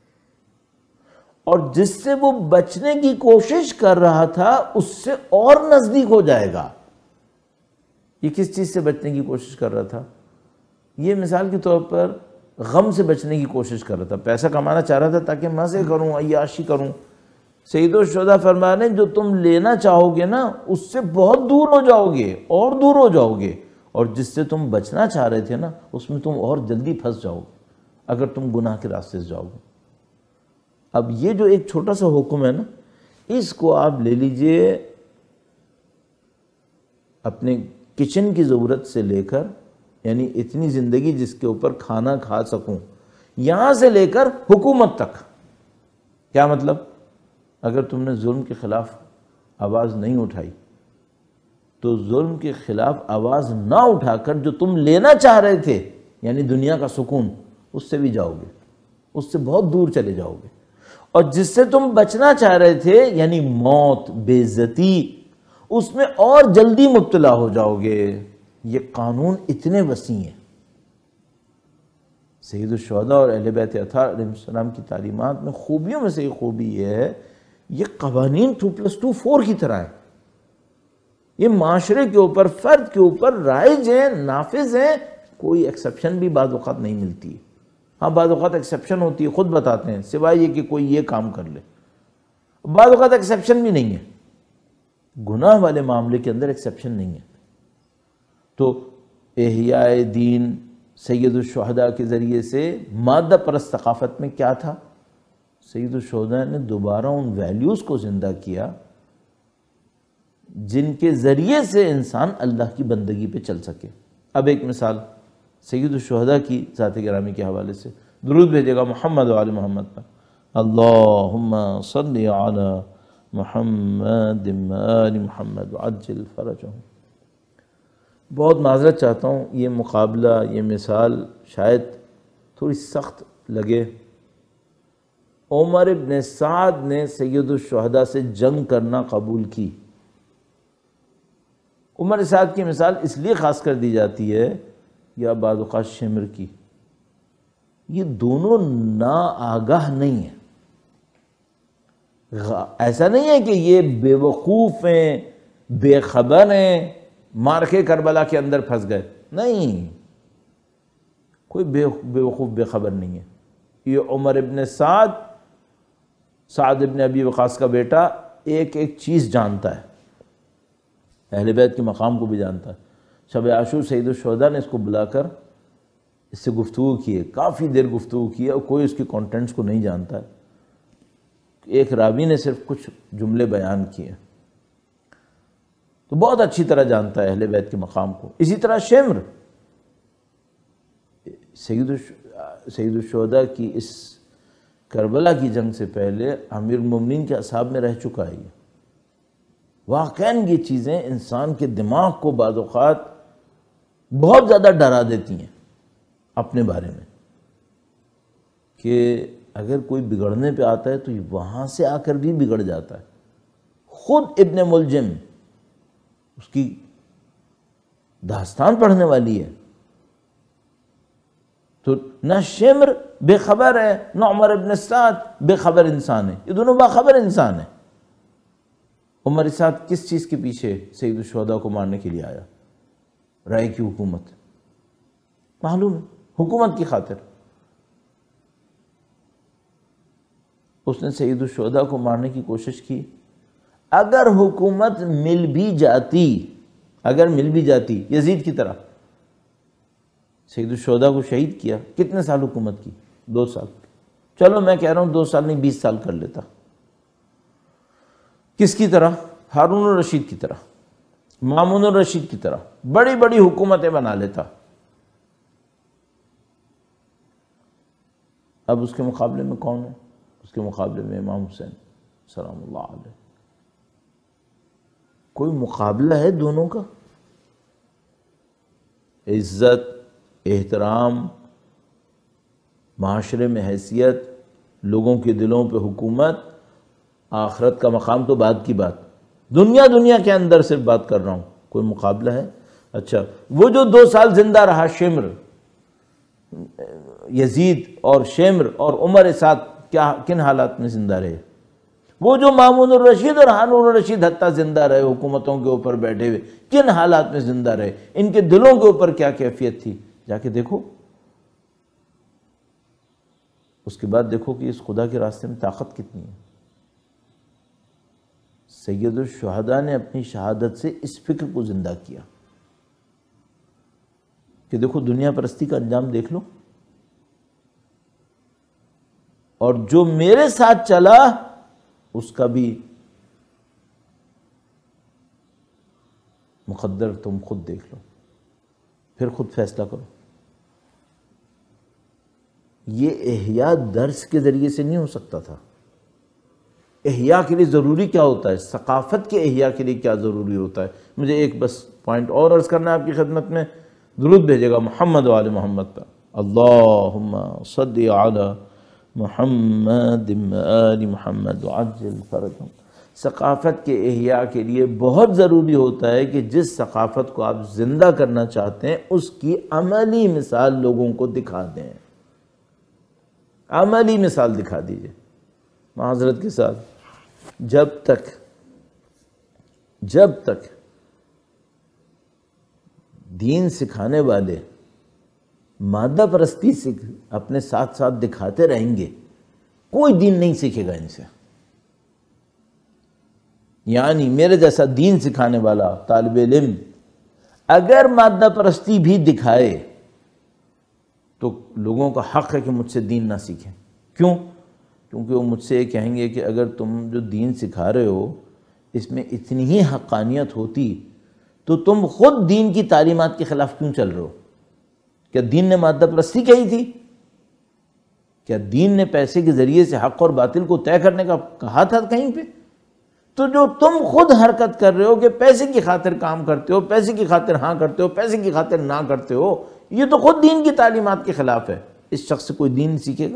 اور جس سے وہ بچنے کی کوشش کر رہا تھا اس سے اور نزدیک ہو جائے گا۔ یہ کس چیز سے بچنے کی کوشش کر رہا تھا؟ یہ مثال کے طور پر غم سے بچنے کی کوشش کر رہا تھا، پیسہ کمانا چاہ رہا تھا تاکہ مزے کروں، عیاشی کروں۔ سید الشہداء فرما رہے ہیں جو تم لینا چاہو گے نا اس سے بہت دور ہو جاؤ گے، اور دور ہو جاؤ گے، اور جس سے تم بچنا چاہ رہے تھے نا اس میں تم اور جلدی پھنس جاؤ گے اگر تم گناہ کے راستے سے جاؤ گے۔ اب یہ جو ایک چھوٹا سا حکم ہے نا، اس کو آپ لے لیجئے اپنے کچن کی ضرورت سے لے کر، یعنی اتنی زندگی جس کے اوپر کھانا کھا سکوں، یہاں سے لے کر حکومت تک۔ کیا مطلب؟ اگر تم نے ظلم کے خلاف آواز نہیں اٹھائی تو ظلم کے خلاف آواز نہ اٹھا کر جو تم لینا چاہ رہے تھے یعنی دنیا کا سکون، اس سے بھی جاؤ گے، اس سے بہت دور چلے جاؤ گے۔ اور جس سے تم بچنا چاہ رہے تھے یعنی موت، بے عزتی، اس میں اور جلدی مبتلا ہو جاؤ گے۔ یہ قانون اتنے وسیع ہیں۔ سید الشہداء اور اہل بیت اطہار علیہ السلام کی تعلیمات میں خوبیوں میں سے ایک خوبی یہ ہے، یہ قوانین ٹو پلس ٹو فور کی طرح ہیں۔ یہ معاشرے کے اوپر، فرد کے اوپر رائج ہیں، نافذ ہیں، کوئی ایکسیپشن بھی بعض اوقات نہیں ملتی۔ ہاں بعض اوقات ایکسیپشن ہوتی ہے، خود بتاتے ہیں، سوائے یہ کہ کوئی یہ کام کر لے۔ بعض اوقات ایکسیپشن بھی نہیں ہے، گناہ والے معاملے کے اندر ایکسیپشن نہیں ہے۔ تو احیاء دین سید الشہداء کے ذریعے سے مادہ پرست ثقافت میں کیا تھا؟ سید الشہداء نے دوبارہ ان ویلیوز کو زندہ کیا جن کے ذریعے سے انسان اللہ کی بندگی پہ چل سکے۔ اب ایک مثال سید الشہداء کی ذات گرامی کے حوالے سے، درود بھیجے گا محمد و آل محمد پر، اللہم صلی علی محمد و آل محمد وعجل فرجہم۔ بہت معذرت چاہتا ہوں، یہ مقابلہ، یہ مثال شاید تھوڑی سخت لگے۔ عمر ابن سعد نے سید الشہداء سے جنگ کرنا قبول کی۔ عمر سعد کی مثال اس لیے خاص کر دی جاتی ہے، یا بعض اوقات شمر کی، یہ دونوں نا آگاہ نہیں ہیں۔ ایسا نہیں ہے کہ یہ بے وقوف ہیں، بے خبر ہیں، مارکے کربلا کے اندر پھنس گئے، نہیں، کوئی بے وقوف بے خبر نہیں ہے۔ یہ عمر ابن سعد، سعد ابن ابی وقاص کا بیٹا، ایک ایک چیز جانتا ہے، اہل بیت کے مقام کو بھی جانتا ہے۔ شب عاشور سید الشہداء نے اس کو بلا کر اس سے گفتگو کی ہے، کافی دیر گفتگو کی ہے، اور کوئی اس کی کانٹینٹس کو نہیں جانتا ہے۔ ایک راوی نے صرف کچھ جملے بیان کیے، تو بہت اچھی طرح جانتا ہے اہل بیت کے مقام کو۔ اسی طرح شمر سید سید الشہداء کی اس کربلا کی جنگ سے پہلے امیر المومنین کے اصحاب میں رہ چکا ہے۔ واقعاً یہ چیزیں انسان کے دماغ کو بعض اوقات بہت زیادہ ڈرا دیتی ہیں اپنے بارے میں، کہ اگر کوئی بگڑنے پہ آتا ہے تو وہاں سے آ کر بھی بگڑ جاتا ہے۔ خود ابن ملجم، اس کی داستان پڑھنے والی ہے، تو نہ شمر بے خبر ہے، نہ عمر ابن سعد بے خبر انسان ہے، یہ دونوں باخبر انسان ہیں۔ عمر سعد کس چیز کے پیچھے سید الشہداء کو مارنے کے لیے آیا؟ رائے کی حکومت، معلوم ہے، حکومت کی خاطر اس نے سید الشہداء کو مارنے کی کوشش کی۔ اگر حکومت مل بھی جاتی، اگر مل بھی جاتی یزید کی طرح، سید الشہداء کو شہید کیا، کتنے سال حکومت کی؟ دو سال۔ چلو میں کہہ رہا ہوں دو سال نہیں، بیس سال کر لیتا۔ کس کی طرح؟ ہارون الرشید کی طرح، مامون الرشید کی طرح بڑی بڑی حکومتیں بنا لیتا۔ اب اس کے مقابلے میں کون ہے؟ اس کے مقابلے میں امام حسین سلام اللہ علیہ۔ کوئی مقابلہ ہے دونوں کا؟ عزت، احترام، معاشرے میں حیثیت، لوگوں کے دلوں پہ حکومت، آخرت کا مقام تو بعد کی بات، دنیا دنیا کے اندر صرف بات کر رہا ہوں، کوئی مقابلہ ہے؟ اچھا، وہ جو دو سال زندہ رہا شمر، یزید اور شمر اور عمر سعد کیا کن حالات میں زندہ رہے؟ وہ جو مامون الرشید اور ہارون الرشید حتیٰ زندہ رہے، حکومتوں کے اوپر بیٹھے ہوئے، کن حالات میں زندہ رہے؟ ان کے دلوں کے اوپر کیا کیفیت تھی؟ جا کے دیکھو۔ اس کے بعد دیکھو کہ اس خدا کے راستے میں طاقت کتنی ہے۔ سید الشہداء نے اپنی شہادت سے اس فکر کو زندہ کیا کہ دیکھو دنیا پرستی کا انجام دیکھ لو، اور جو میرے ساتھ چلا اس کا بھی مقدر تم خود دیکھ لو، پھر خود فیصلہ کرو۔ یہ احیاء درس کے ذریعے سے نہیں ہو سکتا تھا۔ احیاء کے لیے ضروری کیا ہوتا ہے؟ ثقافت کے احیاء کے لیے کیا ضروری ہوتا ہے؟ مجھے ایک بس پوائنٹ اور عرض کرنا ہے آپ کی خدمت میں، درود بھیجے گا محمد و آل محمد پر، اللہم صلی علی محمد و آل محمد وعجل فرجہم۔ ثقافت کے احیاء کے لیے بہت ضروری ہوتا ہے کہ جس ثقافت کو آپ زندہ کرنا چاہتے ہیں اس کی عملی مثال لوگوں کو دکھا دیں، عملی مثال دکھا دیجئے۔ معذرت کے ساتھ، جب تک جب تک دین سکھانے والے مادہ پرستی سے اپنے ساتھ ساتھ دکھاتے رہیں گے، کوئی دین نہیں سیکھے گا ان سے۔ یعنی میرے جیسا دین سکھانے والا طالب علم اگر مادہ پرستی بھی دکھائے تو لوگوں کا حق ہے کہ مجھ سے دین نہ سیکھیں۔ کیوں؟ کیونکہ وہ مجھ سے یہ کہیں گے کہ اگر تم جو دین سکھا رہے ہو اس میں اتنی ہی حقانیت ہوتی تو تم خود دین کی تعلیمات کے خلاف کیوں چل رہے ہو؟ کیا دین نے مادہ پرستی کہی تھی؟ کیا دین نے پیسے کے ذریعے سے حق اور باطل کو طے کرنے کا کہا تھا کہیں پہ؟ تو جو تم خود حرکت کر رہے ہو کہ پیسے کی خاطر کام کرتے ہو، پیسے کی خاطر ہاں کرتے ہو، پیسے کی خاطر نہ کرتے ہو، یہ تو خود دین کی تعلیمات کے خلاف ہے۔ اس شخص سے کوئی دین سیکھے گا؟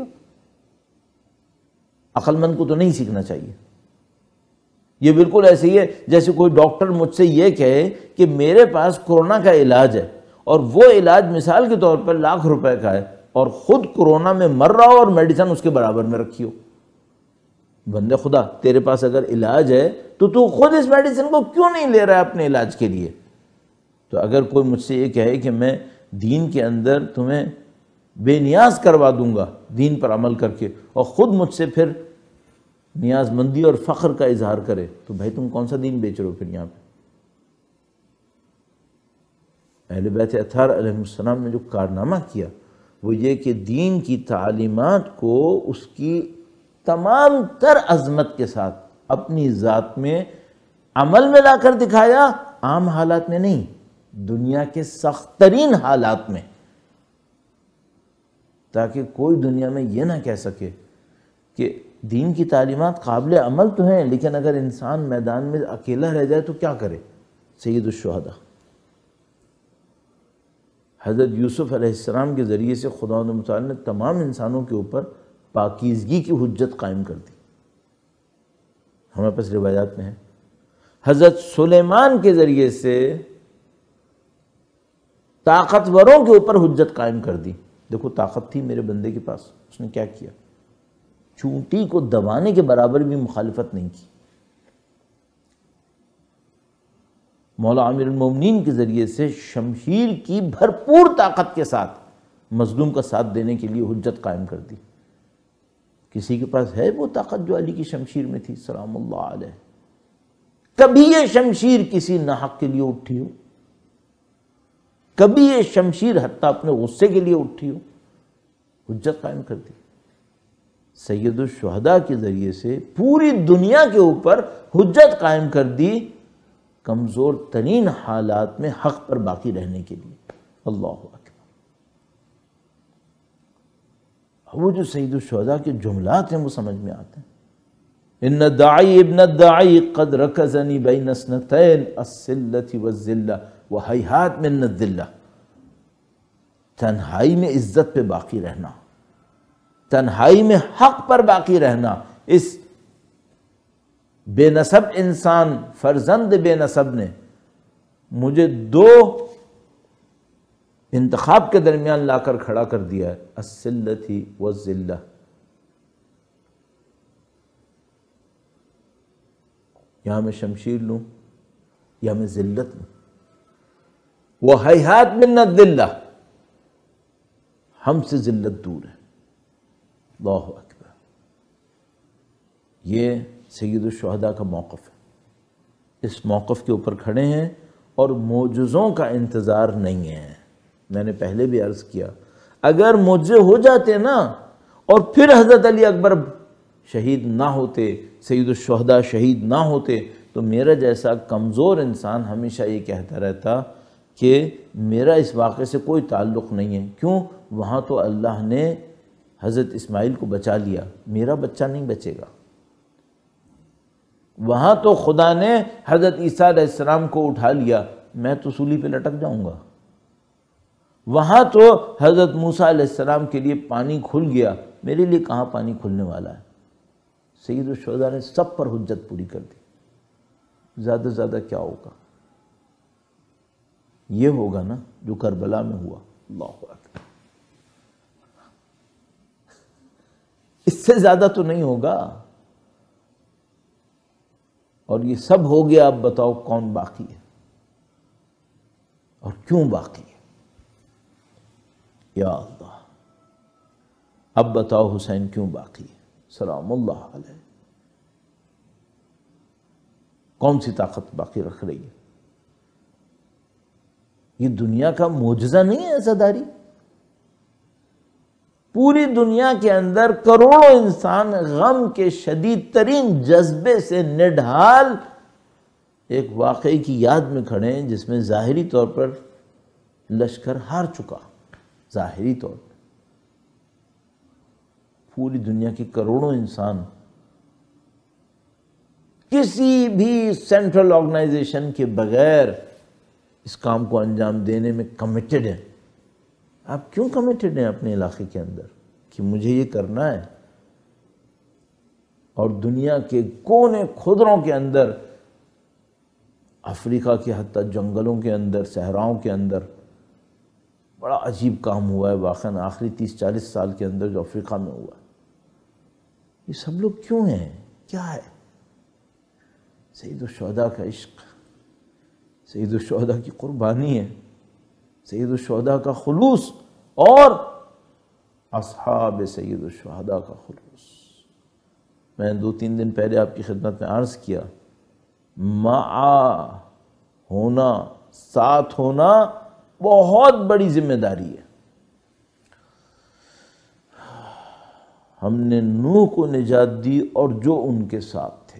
عقل مند کو تو نہیں سیکھنا چاہیے۔ یہ بالکل ایسے ہی ہے جیسے کوئی ڈاکٹر مجھ سے یہ کہے کہ میرے پاس کورونا کا علاج ہے اور وہ علاج مثال کے طور پر لاکھ روپے کا ہے اور خود کورونا میں مر رہا ہو اور میڈیسن اس کے برابر میں رکھی ہو۔ بندے خدا، تیرے پاس اگر علاج ہے تو تو خود اس میڈیسن کو کیوں نہیں لے رہا ہے اپنے علاج کے لیے؟ تو اگر کوئی مجھ سے یہ کہے کہ میں دین کے اندر تمہیں بے نیاز کروا دوں گا دین پر عمل کر کے، اور خود مجھ سے پھر نیاز مندی اور فخر کا اظہار کرے، تو بھائی تم کون سا دین بیچ رہے ہو پھر یہاں پہ؟ اہل بیت اطہار علیہ السلام نے جو کارنامہ کیا وہ یہ کہ دین کی تعلیمات کو اس کی تمام تر عظمت کے ساتھ اپنی ذات میں عمل میں لا کر دکھایا، عام حالات میں نہیں، دنیا کے سخت ترین حالات میں، تاکہ کوئی دنیا میں یہ نہ کہہ سکے کہ دین کی تعلیمات قابل عمل تو ہیں لیکن اگر انسان میدان میں اکیلا رہ جائے تو کیا کرے۔ سید الشہداء حضرت یوسف علیہ السلام کے ذریعے سے خداوند متعال نے تمام انسانوں کے اوپر پاکیزگی کی حجت قائم کر دی۔ ہمارے پاس روایات میں ہے حضرت سلیمان کے ذریعے سے طاقتوروں کے اوپر حجت قائم کر دی۔ دیکھو طاقت تھی میرے بندے کے پاس، اس نے کیا کیا؟ چونٹی کو دبانے کے برابر بھی مخالفت نہیں کی۔ مولا امیر المومنین کے ذریعے سے شمشیر کی بھرپور طاقت کے ساتھ مظلوم کا ساتھ دینے کے لیے حجت قائم کر دی۔ کسی کے پاس ہے وہ طاقت جو علی کی شمشیر میں تھی سلام اللہ علیہ؟ کبھی یہ شمشیر کسی ناحق کے لیے اٹھی ہو؟ کبھی یہ شمشیر حتیٰ اپنے غصے کے لیے اٹھی ہو؟ حجت قائم کر دی۔ سید الشہداء کے ذریعے سے پوری دنیا کے اوپر حجت قائم کر دی، کمزور ترین حالات میں حق پر باقی رہنے کے لیے۔ اللہ اکبر۔ وہ جو سید الشہداء کے جملات ہیں وہ سمجھ میں آتے ہیں۔ ان الداعی ابن الداعی قد رکزنی بین اثنتین السلۃ والذلہ وہیہات من الذلہ۔ تنہائی میں عزت پہ باقی رہنا، تنہائی میں حق پر باقی رہنا، اس بے نسب انسان فرزند بے نسب نے مجھے دو انتخاب کے درمیان لا کر کھڑا کر دیا ہے، السلۃ والذلہ۔ یا میں شمشیر لوں یا میں ذلت لوں، وہیہات من الذلہ، ہم سے ذلت دور ہے۔ اللہ اکبر۔ یہ سید الشہداء کا موقف ہے، اس موقف کے اوپر کھڑے ہیں اور معجزوں کا انتظار نہیں ہے۔ میں نے پہلے بھی عرض کیا، اگر معجزے ہو جاتے نا اور پھر حضرت علی اکبر شہید نہ ہوتے، سید الشہداء شہید نہ ہوتے، تو میرا جیسا کمزور انسان ہمیشہ یہ کہتا رہتا کہ میرا اس واقعے سے کوئی تعلق نہیں ہے. کیوں؟ وہاں تو اللہ نے حضرت اسماعیل کو بچا لیا، میرا بچہ نہیں بچے گا. وہاں تو خدا نے حضرت عیسیٰ علیہ السلام کو اٹھا لیا، میں تو سولی پہ لٹک جاؤں گا. وہاں تو حضرت موسیٰ علیہ السلام کے لیے پانی کھل گیا، میرے لیے کہاں پانی کھلنے والا ہے. سید الشہداء نے سب پر حجت پوری کر دی. زیادہ سے زیادہ کیا ہوگا؟ یہ ہوگا نا جو کربلا میں ہوا. اللہ اکبر، اس سے زیادہ تو نہیں ہوگا. اور یہ سب ہو گیا، اب بتاؤ کون باقی ہے اور کیوں باقی ہے؟ یا اللہ، اب بتاؤ حسین کیوں باقی ہے سلام اللہ علیہ؟ کون سی طاقت باقی رکھ رہی ہے؟ یہ دنیا کا معجزہ نہیں ہے عزاداری؟ پوری دنیا کے اندر کروڑوں انسان غم کے شدید ترین جذبے سے نڈھال ایک واقعے کی یاد میں کھڑے ہیں جس میں ظاہری طور پر لشکر ہار چکا. ظاہری طور پر پوری دنیا کے کروڑوں انسان کسی بھی سینٹرل آرگنائزیشن کے بغیر اس کام کو انجام دینے میں کمیٹڈ ہیں. آپ کیوں کمیٹڈ ہیں اپنے علاقے کے اندر کہ مجھے یہ کرنا ہے؟ اور دنیا کے کونے خدروں کے اندر، افریقہ کے حتیٰ جنگلوں کے اندر، صحراؤں کے اندر بڑا عجیب کام ہوا ہے واقعاً آخری تیس چالیس سال کے اندر جو افریقہ میں ہوا ہے. یہ سب لوگ کیوں ہیں؟ کیا ہے؟ سید الشہداء کا عشق، سید الشہداء کی قربانی ہے، سید الشہداء کا خلوص اور اصحاب سید الشہداء کا خلوص. میں نے دو تین دن پہلے آپ کی خدمت میں عرض کیا، معا ہونا، ساتھ ہونا بہت بڑی ذمہ داری ہے. ہم نے نوح کو نجات دی اور جو ان کے ساتھ تھے،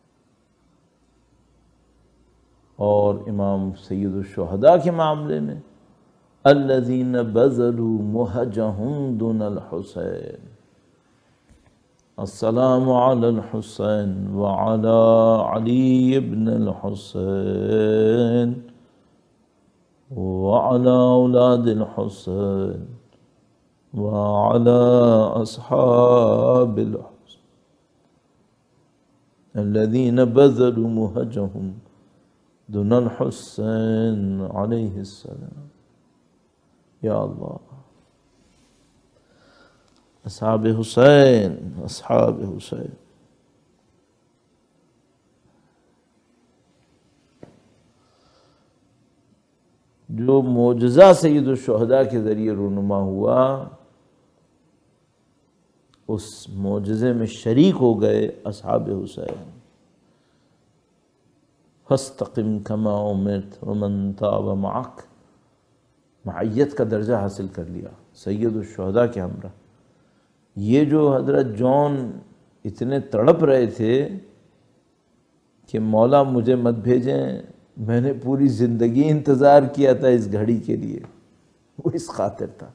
اور امام سید الشہداء کے معاملے میں الذین بذلوا مہجہم دون الحسین، السلام علی الحسین وعلی علی ابن الحسین وعلی اولاد الحسین وعلی اصحاب الحسین الذین بذلوا مہجہم دون الحسین علیہ السلام. یا اللہ، اصحاب حسین، اصحاب حسین. جو معجزہ سید الشہداء کے ذریعے رونما ہوا، اس معجزے میں شریک ہو گئے اصحاب حسین. فاستقم کما امرت ومن تاب معک، معیت کا درجہ حاصل کر لیا سید الشہداء کے ہمراہ. یہ جو حضرت جون اتنے تڑپ رہے تھے کہ مولا مجھے مت بھیجیں، میں نے پوری زندگی انتظار کیا تھا اس گھڑی کے لیے، وہ اس خاطر تھا.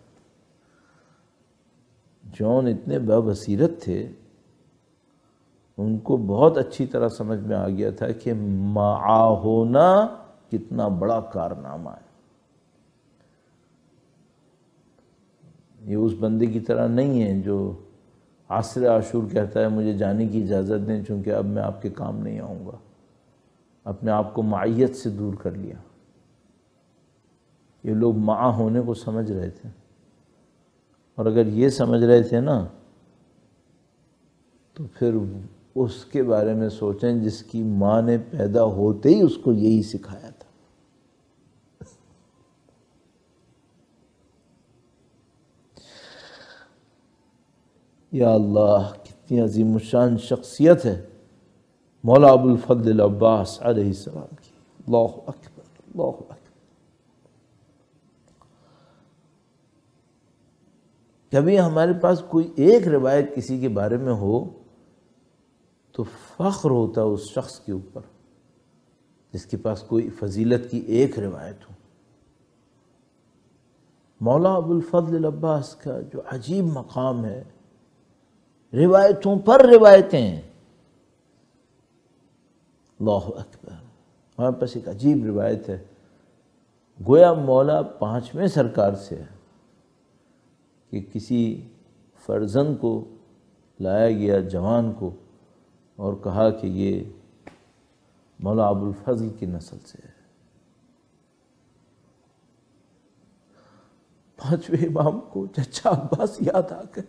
جون اتنے بابصیرت تھے، ان کو بہت اچھی طرح سمجھ میں آ گیا تھا کہ معا ہونا کتنا بڑا کارنامہ ہے. یہ اس بندے کی طرح نہیں ہے جو عصر عاشور کہتا ہے مجھے جانے کی اجازت دیں چونکہ اب میں آپ کے کام نہیں آؤں گا. اپنے آپ کو معیت سے دور کر لیا. یہ لوگ معا ہونے کو سمجھ رہے تھے، اور اگر یہ سمجھ رہے تھے نا تو پھر اس کے بارے میں سوچیں جس کی ماں نے پیدا ہوتے ہی اس کو یہی سکھایا تھا. یا اللہ، کتنی عظیم الشان شخصیت ہے مولا ابو الفضل العباس علیہ السلام کی. اللہ اکبر، اللہ اکبر. کبھی ہمارے پاس کوئی ایک روایت کسی کے بارے میں ہو تو فخر ہوتا ہے اس شخص کے اوپر جس کے پاس کوئی فضیلت کی ایک روایت ہو۔ مولا ابو الفضل العباس کا جو عجیب مقام ہے، روایتوں پر روایتیں، اللہ اکبر۔ ہمارے پاس ایک عجیب روایت ہے، گویا مولا پانچویں سرکار سے ہے کہ کسی فرزند کو لایا گیا جوان کو اور کہا کہ یہ مولا ابو الفضل کی نسل سے ہے۔ پانچویں امام کو چچا عباس یاد آ گئے،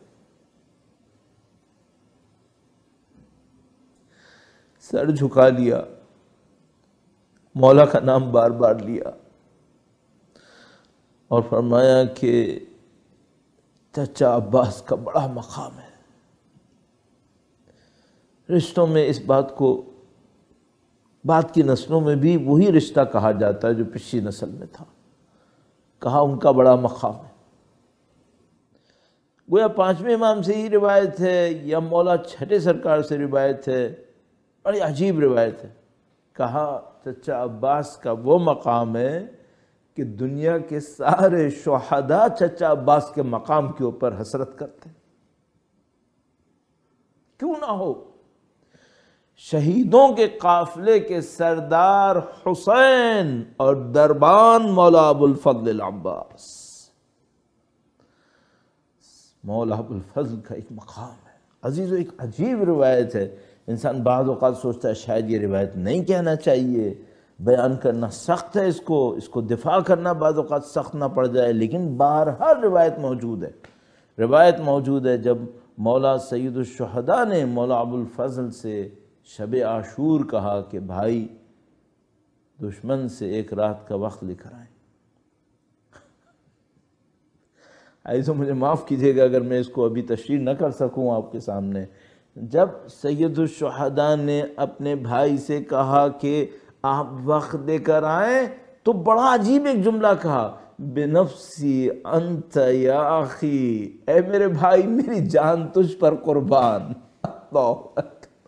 سر جھکا لیا، مولا کا نام بار بار لیا اور فرمایا کہ چچا عباس کا بڑا مقام ہے۔ رشتوں میں اس بات کو، بعد کی نسلوں میں بھی وہی رشتہ کہا جاتا ہے جو پچھلی نسل میں تھا، کہا ان کا بڑا مقام ہے۔ گویا پانچویں امام سے ہی روایت ہے یا مولا چھٹے سرکار سے روایت ہے، بڑی عجیب روایت ہے۔ کہا چچا عباس کا وہ مقام ہے کہ دنیا کے سارے شہداء چچا عباس کے مقام کے اوپر حسرت کرتے ہیں۔ کیوں نہ ہو؟ شہیدوں کے قافلے کے سردار حسین اور دربان مولا ابو الفضل العباس، مولا ابو الفضل کا ایک مقام ہے۔ عزیزو، ایک عجیب روایت ہے۔ انسان بعض اوقات سوچتا ہے شاید یہ روایت نہیں کہنا چاہیے، بیان کرنا سخت ہے، اس کو اس کو دفاع کرنا بعض اوقات سخت نہ پڑ جائے، لیکن بہرحال روایت موجود ہے۔ روایت موجود ہے جب مولا سید الشہداء نے مولا ابو الفضل سے شب عاشور کہا کہ بھائی دشمن سے ایک رات کا وقت لے کر آئیں۔ ایسا مجھے معاف کیجیے گا اگر میں اس کو ابھی تشریح نہ کر سکوں آپ کے سامنے۔ جب سید الشہداء نے اپنے بھائی سے کہا کہ آپ وقت دے کر آئیں تو بڑا عجیب ایک جملہ کہا، بنفسی انت یا اخی، اے میرے بھائی میری جان تجھ پر قربان۔ اللہ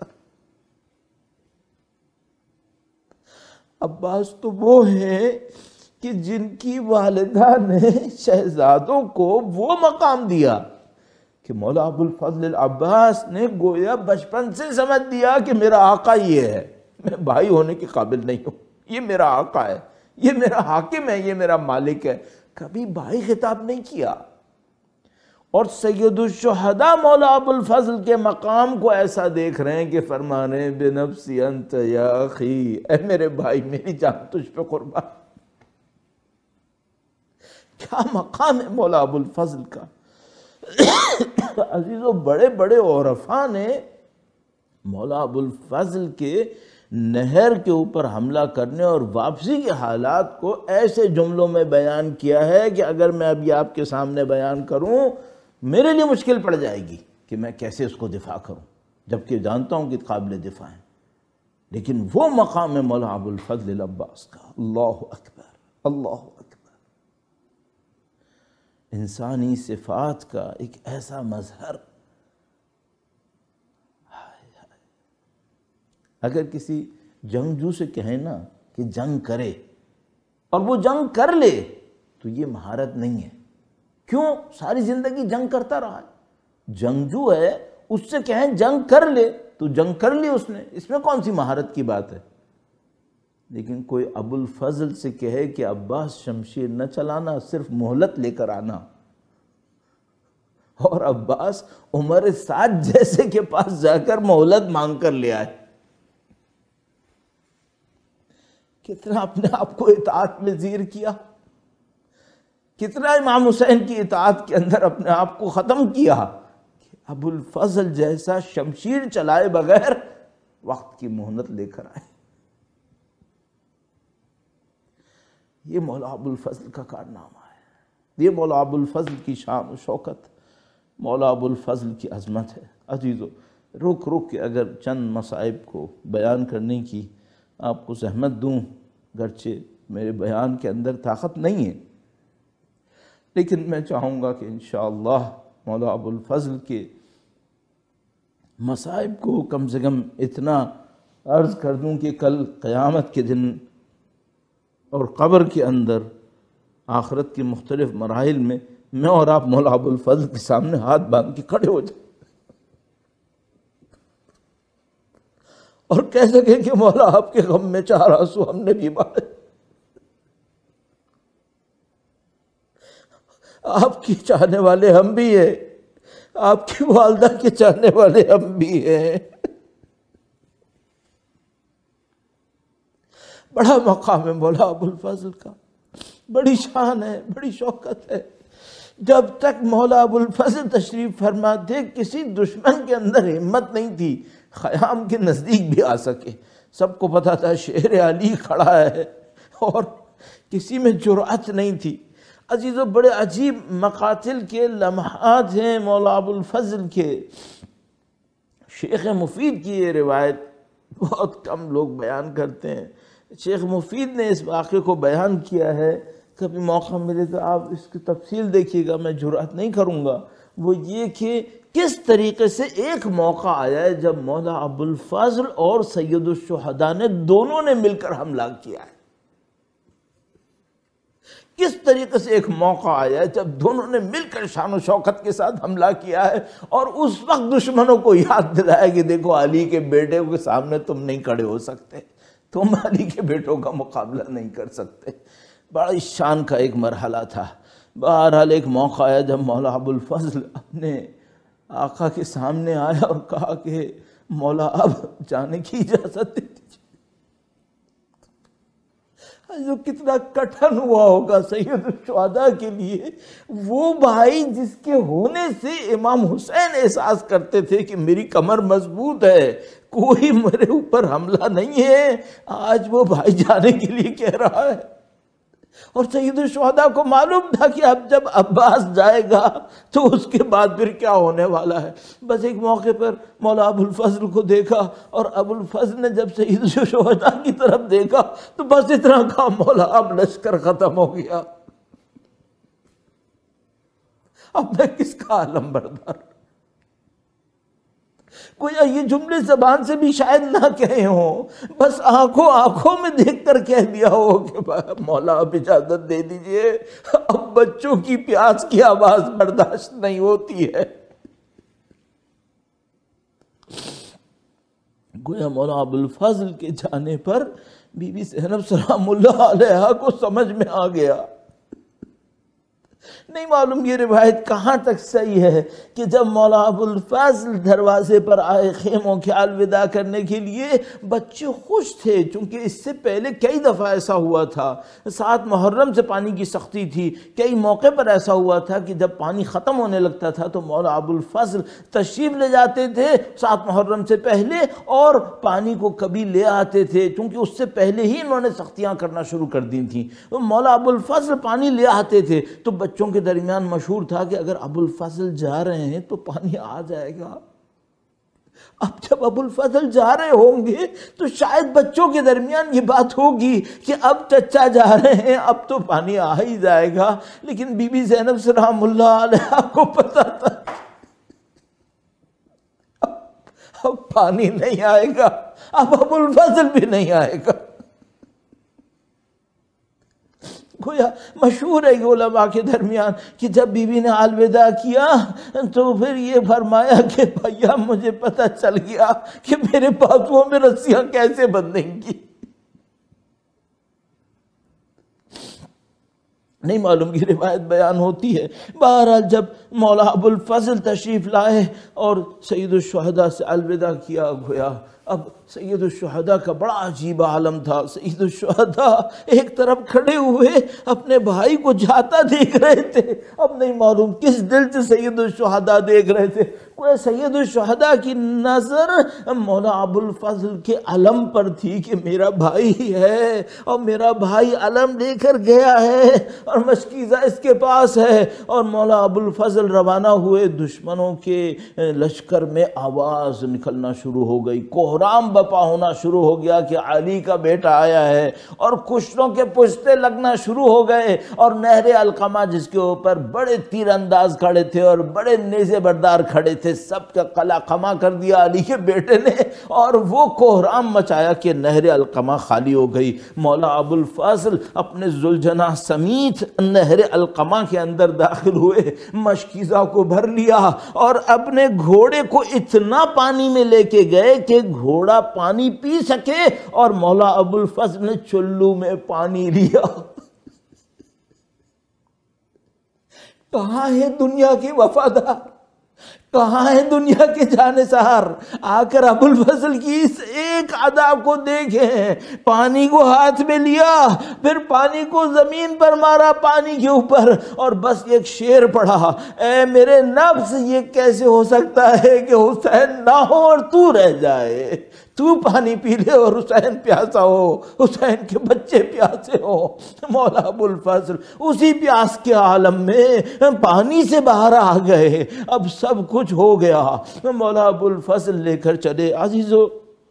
عباس تو وہ ہیں کہ جن کی والدہ نے شہزادوں کو وہ مقام دیا کہ مولا ابو الفضل العباس نے گویا بچپن سے سمجھ دیا کہ میرا آقا یہ ہے، میں بھائی ہونے کے قابل نہیں ہوں، یہ میرا آقا ہے، یہ میرا حاکم ہے، یہ میرا مالک ہے۔ کبھی بھائی خطاب نہیں کیا۔ اور سید الشہداء مولا ابو الفضل کے مقام کو ایسا دیکھ رہے ہیں کہ فرما رہے ہیں بنفسی انت یا اخی، اے میرے بھائی میری جان تجھ پہ قربان۔ کیا مقام ہے مولا ابو الفضل کا۔ عزیزو، بڑے بڑے عرفاء نے مولا ابو الفضل کے نہر کے اوپر حملہ کرنے اور واپسی کے حالات کو ایسے جملوں میں بیان کیا ہے کہ اگر میں ابھی آپ کے سامنے بیان کروں میرے لیے مشکل پڑ جائے گی کہ میں کیسے اس کو دفاع کروں، جبکہ جانتا ہوں کہ قابل دفاع ہے۔ لیکن وہ مقام ہے مولا ابو الفضل العباس کا۔ اللہ اکبر، اللہ اکبر۔ انسانی صفات کا ایک ایسا مظہر، اگر کسی جنگجو سے کہیں نا کہ جنگ کرے اور وہ جنگ کر لے تو یہ مہارت نہیں ہے۔ کیوں؟ ساری زندگی جنگ کرتا رہا ہے، جنگجو ہے، اس سے کہیں جنگ کر لے تو جنگ کر لی اس نے، اس میں کون سی مہارت کی بات ہے۔ لیکن کوئی ابو الفضل سے کہے کہ عباس شمشیر نہ چلانا، صرف مہلت لے کر آنا، اور عباس عمر سعد جیسے کے پاس جا کر مہلت مانگ کر لے آئے، کتنا اپنے آپ کو اطاعت میں زیر کیا، کتنا امام حسین کی اطاعت کے اندر اپنے آپ کو ختم کیا کہ ابو الفضل جیسا شمشیر چلائے بغیر وقت کی مہلت لے کر آئے۔ یہ مولا ابو الفضل کا کارنامہ ہے، یہ مولا ابو الفضل کی شان و شوکت، مولا ابو الفضل کی عظمت ہے۔ عزیزو، رک رک کے اگر چند مصائب کو بیان کرنے کی آپ کو زحمت دوں، گرچہ میرے بیان کے اندر طاقت نہیں ہے، لیکن میں چاہوں گا کہ انشاءاللہ مولا ابو الفضل کے مصائب کو کم سے کم اتنا عرض کر دوں کہ کل قیامت کے دن اور قبر کے اندر آخرت کے مختلف مراحل میں میں اور آپ مولا ابو الفضل کے سامنے ہاتھ باندھ کے کھڑے ہو جائیں اور کہہ سکیں کہ مولا آپ کے غم میں چار آنسو ہم نے بھی بہائے، آپ کی چاہنے والے ہم بھی ہیں، آپ کی والدہ کے چاہنے والے ہم بھی ہیں۔ بڑا مقام ہے مولا ابو الفضل کا، بڑی شان ہے، بڑی شوکت ہے۔ جب تک مولا ابو الفضل تشریف فرما تھے کسی دشمن کے اندر ہمت نہیں تھی خیام کے نزدیک بھی آ سکے۔ سب کو پتا تھا شیر علی کھڑا ہے اور کسی میں جرأت نہیں تھی۔ عزیزو بڑے عجیب مقاتل کے لمحات ہیں مولا ابو الفضل کے۔ شیخ مفید کی یہ روایت بہت کم لوگ بیان کرتے ہیں، شیخ مفید نے اس واقعے کو بیان کیا ہے، کبھی موقع ملے تو آپ اس کی تفصیل دیکھیے گا، میں جرأت نہیں کروں گا۔ وہ یہ کہ کس طریقے سے ایک موقع آیا ہے جب مولا ابو الفضل اور سید الشہداء نے دونوں نے مل کر حملہ کیا ہے، کس طریقے سے ایک موقع آیا ہے جب دونوں نے مل کر شان و شوکت کے ساتھ حملہ کیا ہے، اور اس وقت دشمنوں کو یاد دلایا کہ دیکھو علی کے بیٹے کے سامنے تم نہیں کھڑے ہو سکتے، تم علی کے بیٹوں کا مقابلہ نہیں کر سکتے۔ بڑا شان کا ایک مرحلہ تھا۔ بہرحال ایک موقع آیا جب مولا ابو الفضل اپنے آقا کے سامنے آیا اور کہا کہ مولا اب جانے کی اجازت دے دیجیے۔ جو کتنا کٹھن ہوا ہوگا سید الشہداء کے لیے، وہ بھائی جس کے ہونے سے امام حسین احساس کرتے تھے کہ میری کمر مضبوط ہے، کوئی میرے اوپر حملہ نہیں ہے، آج وہ بھائی جانے کے لیے کہہ رہا ہے۔ اور سید الشہداء کو معلوم تھا کہ اب جب عباس جائے گا تو اس کے بعد پھر کیا ہونے والا ہے۔ بس ایک موقع پر مولا ابو الفضل کو دیکھا، اور ابو الفضل نے جب سید الشہداء کی طرف دیکھا تو بس اتنا کہا مولا اب لشکر ختم ہو گیا، اب میں کس کا علم بردار۔ گویا یہ جملے زبان سے بھی شاید نہ کہے ہوں، بس آنکھوں آنکھوں میں دیکھ کر کہہ دیا ہو کہ مولا اب اجازت دے دیجئے، اب بچوں کی پیاس کی آواز برداشت نہیں ہوتی ہے۔ گویا مولا ابو الفضل کے جانے پر بی بی زینب سلام اللہ علیہا کو سمجھ میں آ گیا۔ نہیں معلوم یہ روایت کہاں تک صحیح ہے کہ جب مولا ابو الفضل دروازے پر آئے خیموں کے الوداع کرنے کے لیے، بچے خوش تھے، چونکہ اس سے پہلے کئی دفعہ ایسا ہوا تھا، سات محرم سے پانی کی سختی تھی، کئی موقع پر ایسا ہوا تھا کہ جب پانی ختم ہونے لگتا تھا تو مولا ابو الفضل تشریف لے جاتے تھے سات محرم سے پہلے، اور پانی کو کبھی لے آتے تھے، چونکہ اس سے پہلے ہی انہوں نے سختیاں کرنا شروع کر دی تھیں۔ مولا ابو الفضل پانی لے آتے تھے تو بچوں کے درمیان مشہور تھا کہ اگر ابو الفضل جا رہے ہیں تو پانی آ جائے گا۔ اب جب ابو الفضل جا رہے ہوں گے تو شاید بچوں کے درمیان یہ بات ہوگی کہ اب چچا جا رہے ہیں، اب تو پانی آ ہی جائے گا۔ لیکن بی بی زینب سلام اللہ علیہا کو پتا تھا اب پانی نہیں آئے گا، اب ابو الفضل بھی نہیں آئے گا۔ گویا مشہور ہے علماء کے درمیان کہ جب بی بی نے الوداع کیا تو پھر یہ فرمایا کہ بھیا مجھے پتہ چل گیا کہ میرے بازوؤں میں رسیاں کیسے بندھیں گی۔ نہیں معلوم کی روایت بیان ہوتی ہے۔ بہرحال جب مولا ابو الفضل تشریف لائے اور سید الشہداء سے الوداع کیا، گویا اب سید الشہداء کا بڑا عجیب عالم تھا۔ سید الشہداء ایک طرف کھڑے ہوئے اپنے بھائی کو جاتا دیکھ رہے تھے، اب نہیں معلوم کس دل سے سید الشہداء دیکھ رہے تھے، کوئی سید الشہداء کی نظر مولا ابو الفضل کے علم پر تھی کہ میرا بھائی ہے اور میرا بھائی علم لے کر گیا ہے اور مشکیزہ اس کے پاس ہے. اور مولا ابو الفضل روانہ ہوئے. دشمنوں کے لشکر میں آواز نکلنا شروع ہو گئی, کوہرام بپا ہونا شروع ہو گیا کہ علی کا بیٹا آیا ہے, اور کشتوں کے پشتے لگنا شروع ہو گئے. اور نہر علقمہ جس کے اوپر بڑے تیر انداز کھڑے تھے اور بڑے نیزے بردار کھڑے تھے, سب کا قلع خما کر دیا علی کے بیٹے نے, اور وہ کوہرام مچایا کہ نہر علقمہ خالی ہو گئی. مولا ابو الفضل اپنے ذوالجناح سمیت نہر علقمہ کے اندر داخل ہوئے, مشکیزہ کو بھر لیا اور اپنے گھوڑے کو اتنا پانی میں لے کے گئے کہ گھوڑا پانی پی سکے, اور مولا ابو الفضل نے چلو میں پانی لیا. کہاں ہے دنیا کی وفادار, کہاں ہے دنیا کے جانثار؟ آ کر ابو الفضل کی اس ایک ادا کو دیکھیں. پانی کو ہاتھ میں لیا, پھر پانی کو زمین پر مارا پانی کے اوپر, اور بس ایک شعر پڑھا, اے میرے نفس یہ کیسے ہو سکتا ہے کہ حسین نہ ہو اور تو رہ جائے, تو پانی پی لے اور حسین پیاسا ہو, حسین کے بچے پیاسے ہو. مولا ابو الفضل اسی پیاس کے عالم میں پانی سے باہر آ گئے. اب سب کچھ ہو گیا. مولا ابو الفضل لے کر چلے. عزیزو,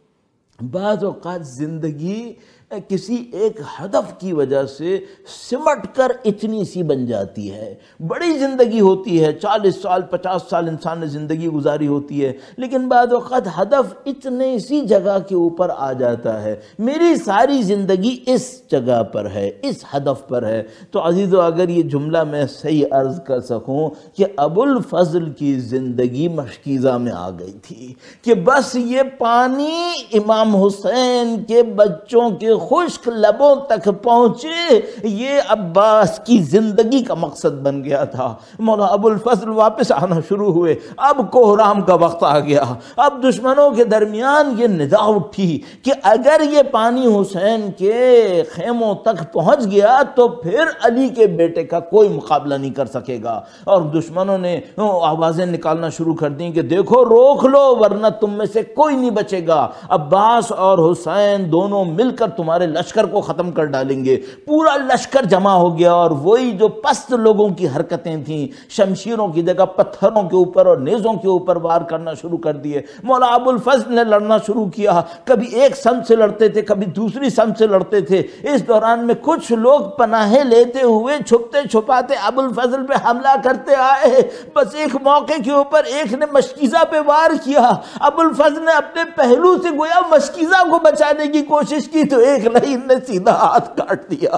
بعض اوقات زندگی کسی ایک ہدف کی وجہ سے سمٹ کر اتنی سی بن جاتی ہے. بڑی زندگی ہوتی ہے, چالیس سال پچاس سال انسان نے زندگی گزاری ہوتی ہے, لیکن بعد وقت ہدف اتنی سی جگہ کے اوپر آ جاتا ہے. میری ساری زندگی اس جگہ پر ہے, اس ہدف پر ہے. تو عزیزو, اگر یہ جملہ میں صحیح عرض کر سکوں کہ ابو الفضل کی زندگی مشکیزہ میں آ گئی تھی کہ بس یہ پانی امام حسین کے بچوں کے خشک لبوں تک پہنچے, یہ عباس کی زندگی کا مقصد بن گیا تھا. مولا ابو الفضل واپس آنا شروع ہوئے. اب کوہرام کا وقت آ گیا. اب دشمنوں کے درمیان یہ ندا اٹھی کہ اگر یہ پانی حسین کے خیموں تک پہنچ گیا تو پھر علی کے بیٹے کا کوئی مقابلہ نہیں کر سکے گا. اور دشمنوں نے آوازیں نکالنا شروع کر دیں کہ دیکھو روک لو ورنہ تم میں سے کوئی نہیں بچے گا. عباس اور حسین دونوں مل کر تمہارے لشکر کو ختم کر ڈالیں گے. پورا لشکر جمع ہو گیا, اور وہی جو پست لوگوں کی حرکتیں تھیں, شمشیروں کی جگہ پتھروں کے اوپر اور نیزوں کے اوپر وار کرنا شروع کر دیے. مولا ابو الفضل نے لڑنا شروع کیا. کبھی ایک سمت سے لڑتے تھے, کبھی دوسری سمت سے لڑتے تھے. اس دوران میں کچھ لوگ پناہیں لیتے ہوئے چھپتے چھپاتے ابو الفضل پہ حملہ کرتے آئے. بس ایک موقع کے اوپر ایک نے مشکیزہ پہ وار کیا. ابو الفضل نے اپنے پہلو سے گویا مشکیزہ کو بچانے کی کوشش کی تو ایک لعین نے سیدھا ہاتھ کاٹ دیا.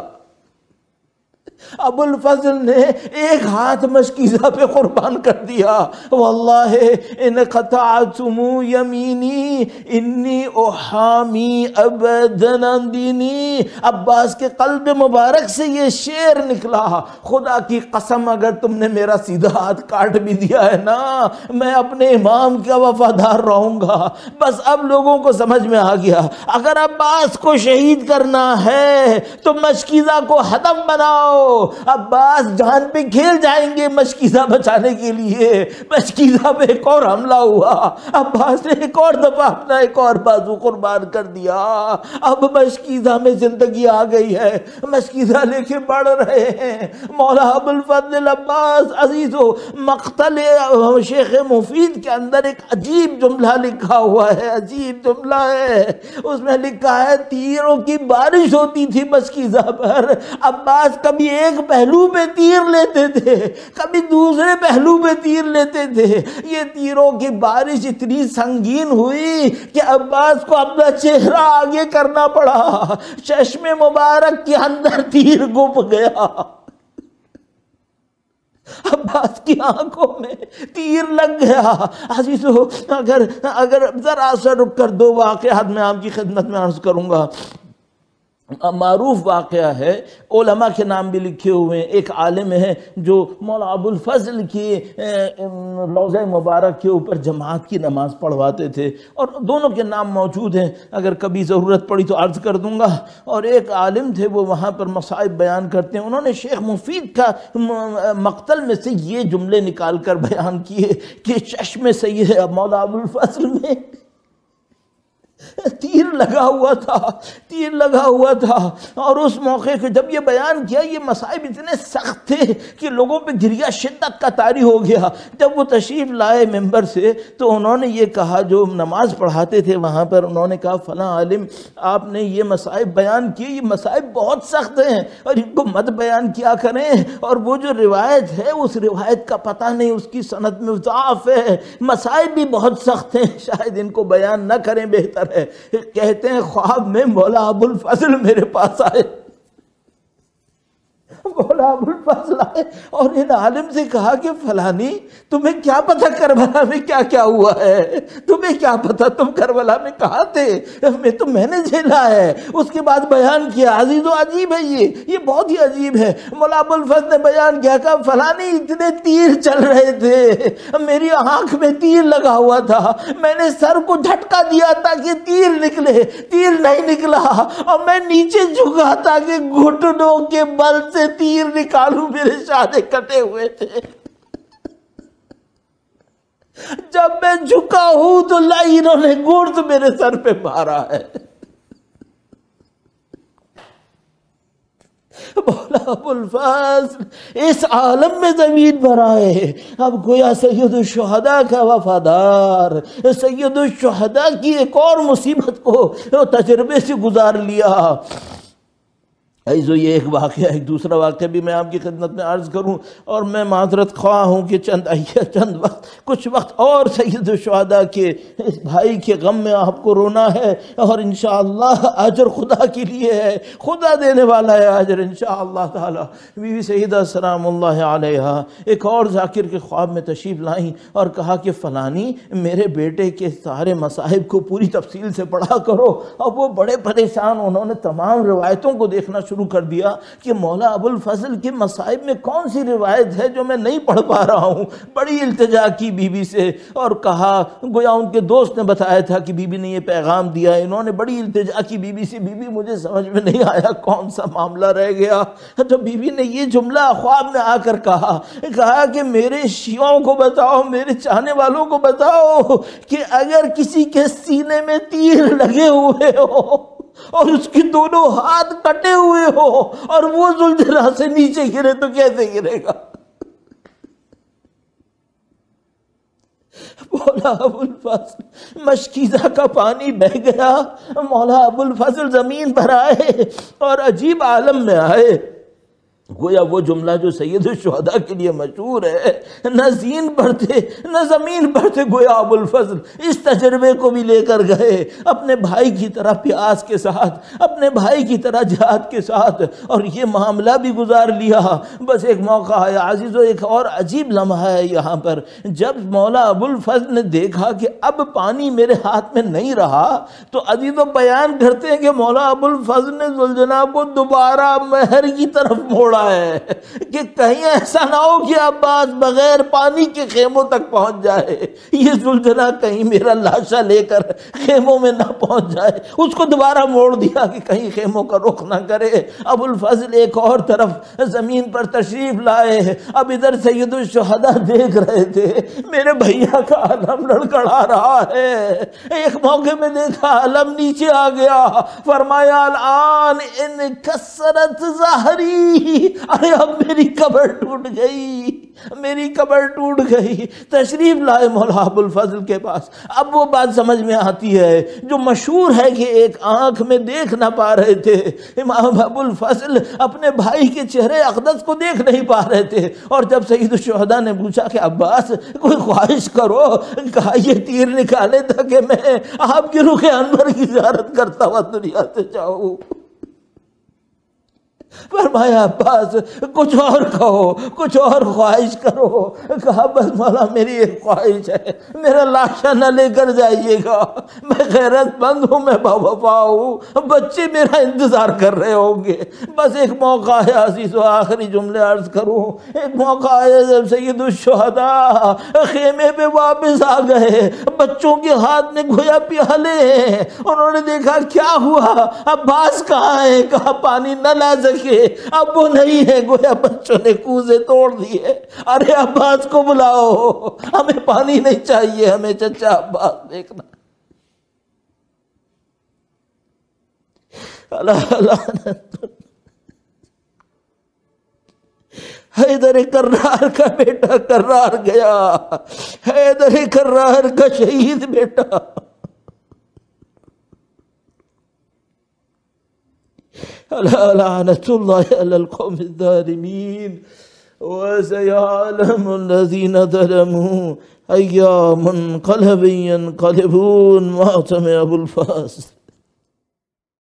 ابو الفضل نے ایک ہاتھ مشکیزہ پہ قربان کر دیا. واللہ ان قطعتم یمینی انی احامی ابدن دینی. عباس کے قلب مبارک سے یہ شعر نکلا, خدا کی قسم اگر تم نے میرا سیدھا ہاتھ کاٹ بھی دیا ہے نا, میں اپنے امام کا وفادار رہوں گا. بس اب لوگوں کو سمجھ میں آ گیا, اگر عباس کو شہید کرنا ہے تو مشکیزہ کو ہدف بناؤ. عباس جان پہ کھیل جائیں گے مشکیزہ بچانے کے لیے. مشکیزہ پہ ایک اور حملہ ہوا. عباس نے ایک اور دفعہ اپنا ایک اور بازو قربان کر دیا. اب مشکیزہ میں زندگی آ گئی ہے, مشکیزہ لے کے بڑھ رہے ہیں. مولا ابو الفضل عباس. عزیزو, مقتل شیخ مفید کے اندر ایک عجیب جملہ لکھا ہوا ہے, عجیب جملہ ہے. اس میں لکھا ہے تیروں کی بارش ہوتی تھی مشکیزہ پر. عباس کبھی ایک پہلو پہ تیر لیتے تھے, کبھی دوسرے پہلو پہ تیر لیتے تھے. یہ تیروں کی بارش اتنی سنگین ہوئی کہ عباس کو اپنا چہرہ آگے کرنا پڑا. چشم مبارک کے اندر تیر گھپ گیا. عباس کی آنکھوں میں تیر لگ گیا. عزیزو, اگر اگر ذرا سا رک کر دو واقعات میں آپ کی خدمت میں عرض کروں گا. معروف واقعہ ہے، علماء کے نام بھی لکھے ہوئے ہیں۔ ایک عالم ہے جو مولا ابو الفضل کی روضہ مبارک کے اوپر جماعت کی نماز پڑھواتے تھے، اور دونوں کے نام موجود ہیں، اگر کبھی ضرورت پڑی تو عرض کر دوں گا۔ اور ایک عالم تھے، وہ وہاں پر مصائب بیان کرتے ہیں، انہوں نے شیخ مفید کا مقتل میں سے یہ جملے نکال کر بیان کیے کہ چشم سید مولا ابو الفضل میں تیر لگا ہوا تھا، تیر لگا ہوا تھا۔ اور اس موقع کے جب یہ بیان کیا، یہ مصائب اتنے سخت تھے کہ لوگوں پہ گریہ شدت کا طاری ہو گیا۔ جب وہ تشریف لائے ممبر سے تو انہوں نے یہ کہا، جو نماز پڑھاتے تھے وہاں پر، انہوں نے کہا فلاں عالم آپ نے یہ مصائب بیان کیے، یہ مصائب بہت سخت ہیں اور ان کو مت بیان کیا کریں، اور وہ جو روایت ہے اس روایت کا پتہ نہیں، اس کی سند میں ضعف ہے، مصائب بھی بہت سخت ہیں، شاید ان کو بیان نہ کریں بہتر ہے۔ کہتے ہیں خواب میں مولا ابو الفضل میرے پاس آئے، مولا ابو الفضل آئے اور ان عالم سے کہا کہ فلانی تمہیں کیا پتہ کربلا میں کیا کیا ہوا ہے، تمہیں کیا پتہ، تم کربلا میں کہاں تھے؟ میں تو میں نے جھیلا ہے۔ اس کے بعد بیان کیا، عزیز و عجیب ہے، یہ یہ بہت ہی عجیب ہے۔ مولا ابو الفضل نے بیان کیا کہ فلانی اتنے تیر چل رہے تھے، میری آنکھ میں تیر لگا ہوا تھا، میں نے سر کو جھٹکا دیا تاکہ تیر نکلے، تیر نہیں نکلا، اور میں نیچے جھکا تاکہ گھٹنوں کے بل سے تیر نکالوں، میرے شانے کٹے ہوئے تھے۔ جب میں جھکا ہوں تو لائنوں نے گرد میرے سر پہ مارا ہے۔ مولا ابو الفضل اس عالم میں زمین پر آئے، اب گویا سید الشہداء کا وفادار، سید الشہداء کی ایک اور مصیبت کو تجربے سے گزار لیا۔ ایسو یہ ایک واقعہ، ایک دوسرا واقعہ بھی میں آپ کی خدمت میں عرض کروں، اور میں معذرت خواہ ہوں کہ چند چند وقت کچھ وقت اور سید الشہداء کے اس بھائی کے غم میں آپ کو رونا ہے، اور انشاءاللہ اجر خدا کے لیے ہے، خدا دینے والا ہے اجر انشاءاللہ تعالی۔ بی بی سیدہ سلام اللہ علیہا ایک اور ذاکر کے خواب میں تشریف لائیں اور کہا کہ فلانی میرے بیٹے کے سارے مصائب کو پوری تفصیل سے پڑھا کرو، اور وہ بڑے پریشان، انہوں نے تمام روایتوں کو دیکھنا شروع کر دیا کہ مولا ابو الفضل کے مصائب میں کون سی روایت ہے جو میں نہیں پڑھ پا رہا ہوں۔ بڑی التجا کی بی بی سے اور کہا، گویا ان کے دوست نے بتایا تھا کہ بی بی نے یہ پیغام دیا، انہوں نے بڑی التجا کی بی بی سے، بی بی مجھے سمجھ میں نہیں آیا کون سا معاملہ رہ گیا۔ تو بی بی نے یہ جملہ خواب میں آ کر کہا کہا کہ میرے شیعوں کو بتاؤ، میرے چاہنے والوں کو بتاؤ کہ اگر کسی کے سینے میں تیر لگے ہوئے ہو اور اس کی دونوں ہاتھ کٹے ہوئے ہو اور وہ ذوالجلال سے نیچے گرے تو کیسے گرے گا؟ مولا ابو الفضل مشکیزہ کا پانی بہہ گیا، مولا ابو الفضل زمین پر آئے اور عجیب عالم میں آئے۔ گویا وہ جملہ جو سید الشہداء کے لیے مشہور ہے، نہ زین پر تھے نہ زمین پر تھے، گویا ابو الفضل اس تجربے کو بھی لے کر گئے اپنے بھائی کی طرح پیاس کے ساتھ، اپنے بھائی کی طرح جہاد کے ساتھ، اور یہ معاملہ بھی گزار لیا۔ بس ایک موقع ہے عزیزو، ایک اور عجیب لمحہ ہے یہاں پر، جب مولا ابو الفضل نے دیکھا کہ اب پانی میرے ہاتھ میں نہیں رہا تو عزیزو بیان کرتے ہیں کہ مولا ابو الفضل نے ذوالجناب کو دوبارہ مہر کی طرف موڑا ہے کہ کہیں ایسا نہ ہو کہ عباس بغیر پانی کے خیموں تک پہنچ جائے، یہ ذوالجناب کہیں میرا لاشا لے کر خیموں میں نہ پہنچ جائے۔ اس کو دوبارہ موڑ دیا کہ کہیں خیموں کا رخ نہ کرے۔ ابو الفضل ایک اور طرف زمین پر تشریف لائے، اب ادھر سید الشہداء دیکھ رہے تھے، میرے بھیا کا علم لڑکڑا رہا ہے۔ ایک موقع میں دیکھا علم نیچے آ گیا، فرمایا الان ان کسرت ظہری، ارے اب میری قبر ٹوٹ گئی، میری قبر ٹوٹ گئی۔ تشریف لائے مولا ابو الفضل کے پاس۔ اب وہ بات سمجھ میں آتی ہے جو مشہور ہے کہ ایک آنکھ میں دیکھ نہ پا رہے تھے، امام ابو الفضل اپنے بھائی کے چہرے اقدس کو دیکھ نہیں پا رہے تھے، اور جب سید الشہداء نے پوچھا کہ عباس کوئی خواہش کرو، کہا یہ تیر نکالے تھا کہ میں آپ کے رخ انور کی زیارت کرتا ہوا دنیا سے جاؤں۔ فرمایا عباس کچھ اور کہو، کچھ اور خواہش کرو۔ کہا بس مولا میری ایک خواہش ہے، میرا لاشا نہ لے کر جائیے گا، میں غیرت مند ہوں، میں باوفا ہوں، بچے میرا انتظار کر رہے ہوں گے، بس ایک موقع ہے عزیز و آخری جملے عرض کروں، ایک موقع ہے جب سید الشہداء خیمے پہ واپس آ گئے، بچوں کے ہاتھ میں گویا پیالے ہیں، انہوں نے دیکھا کیا ہوا، عباس کہاں ہے؟ کہا پانی نہ لا سکے، اب وہ نہیں ہے، گویا بچوں نے کوزے توڑ دیے، ارے عباس کو بلاؤ، ہمیں پانی نہیں چاہیے، ہمیں چچا عباس دیکھنا۔ اللہ اللہ حیدر کرار کا بیٹا کرار گیا، حیدر کرار کا شہید بیٹا۔ لعنت اللہ علی القوم الظالمین، وسيعلم الذين ظلموا أيام منقلب ينقلبون۔ ماتم ابو الفاس۔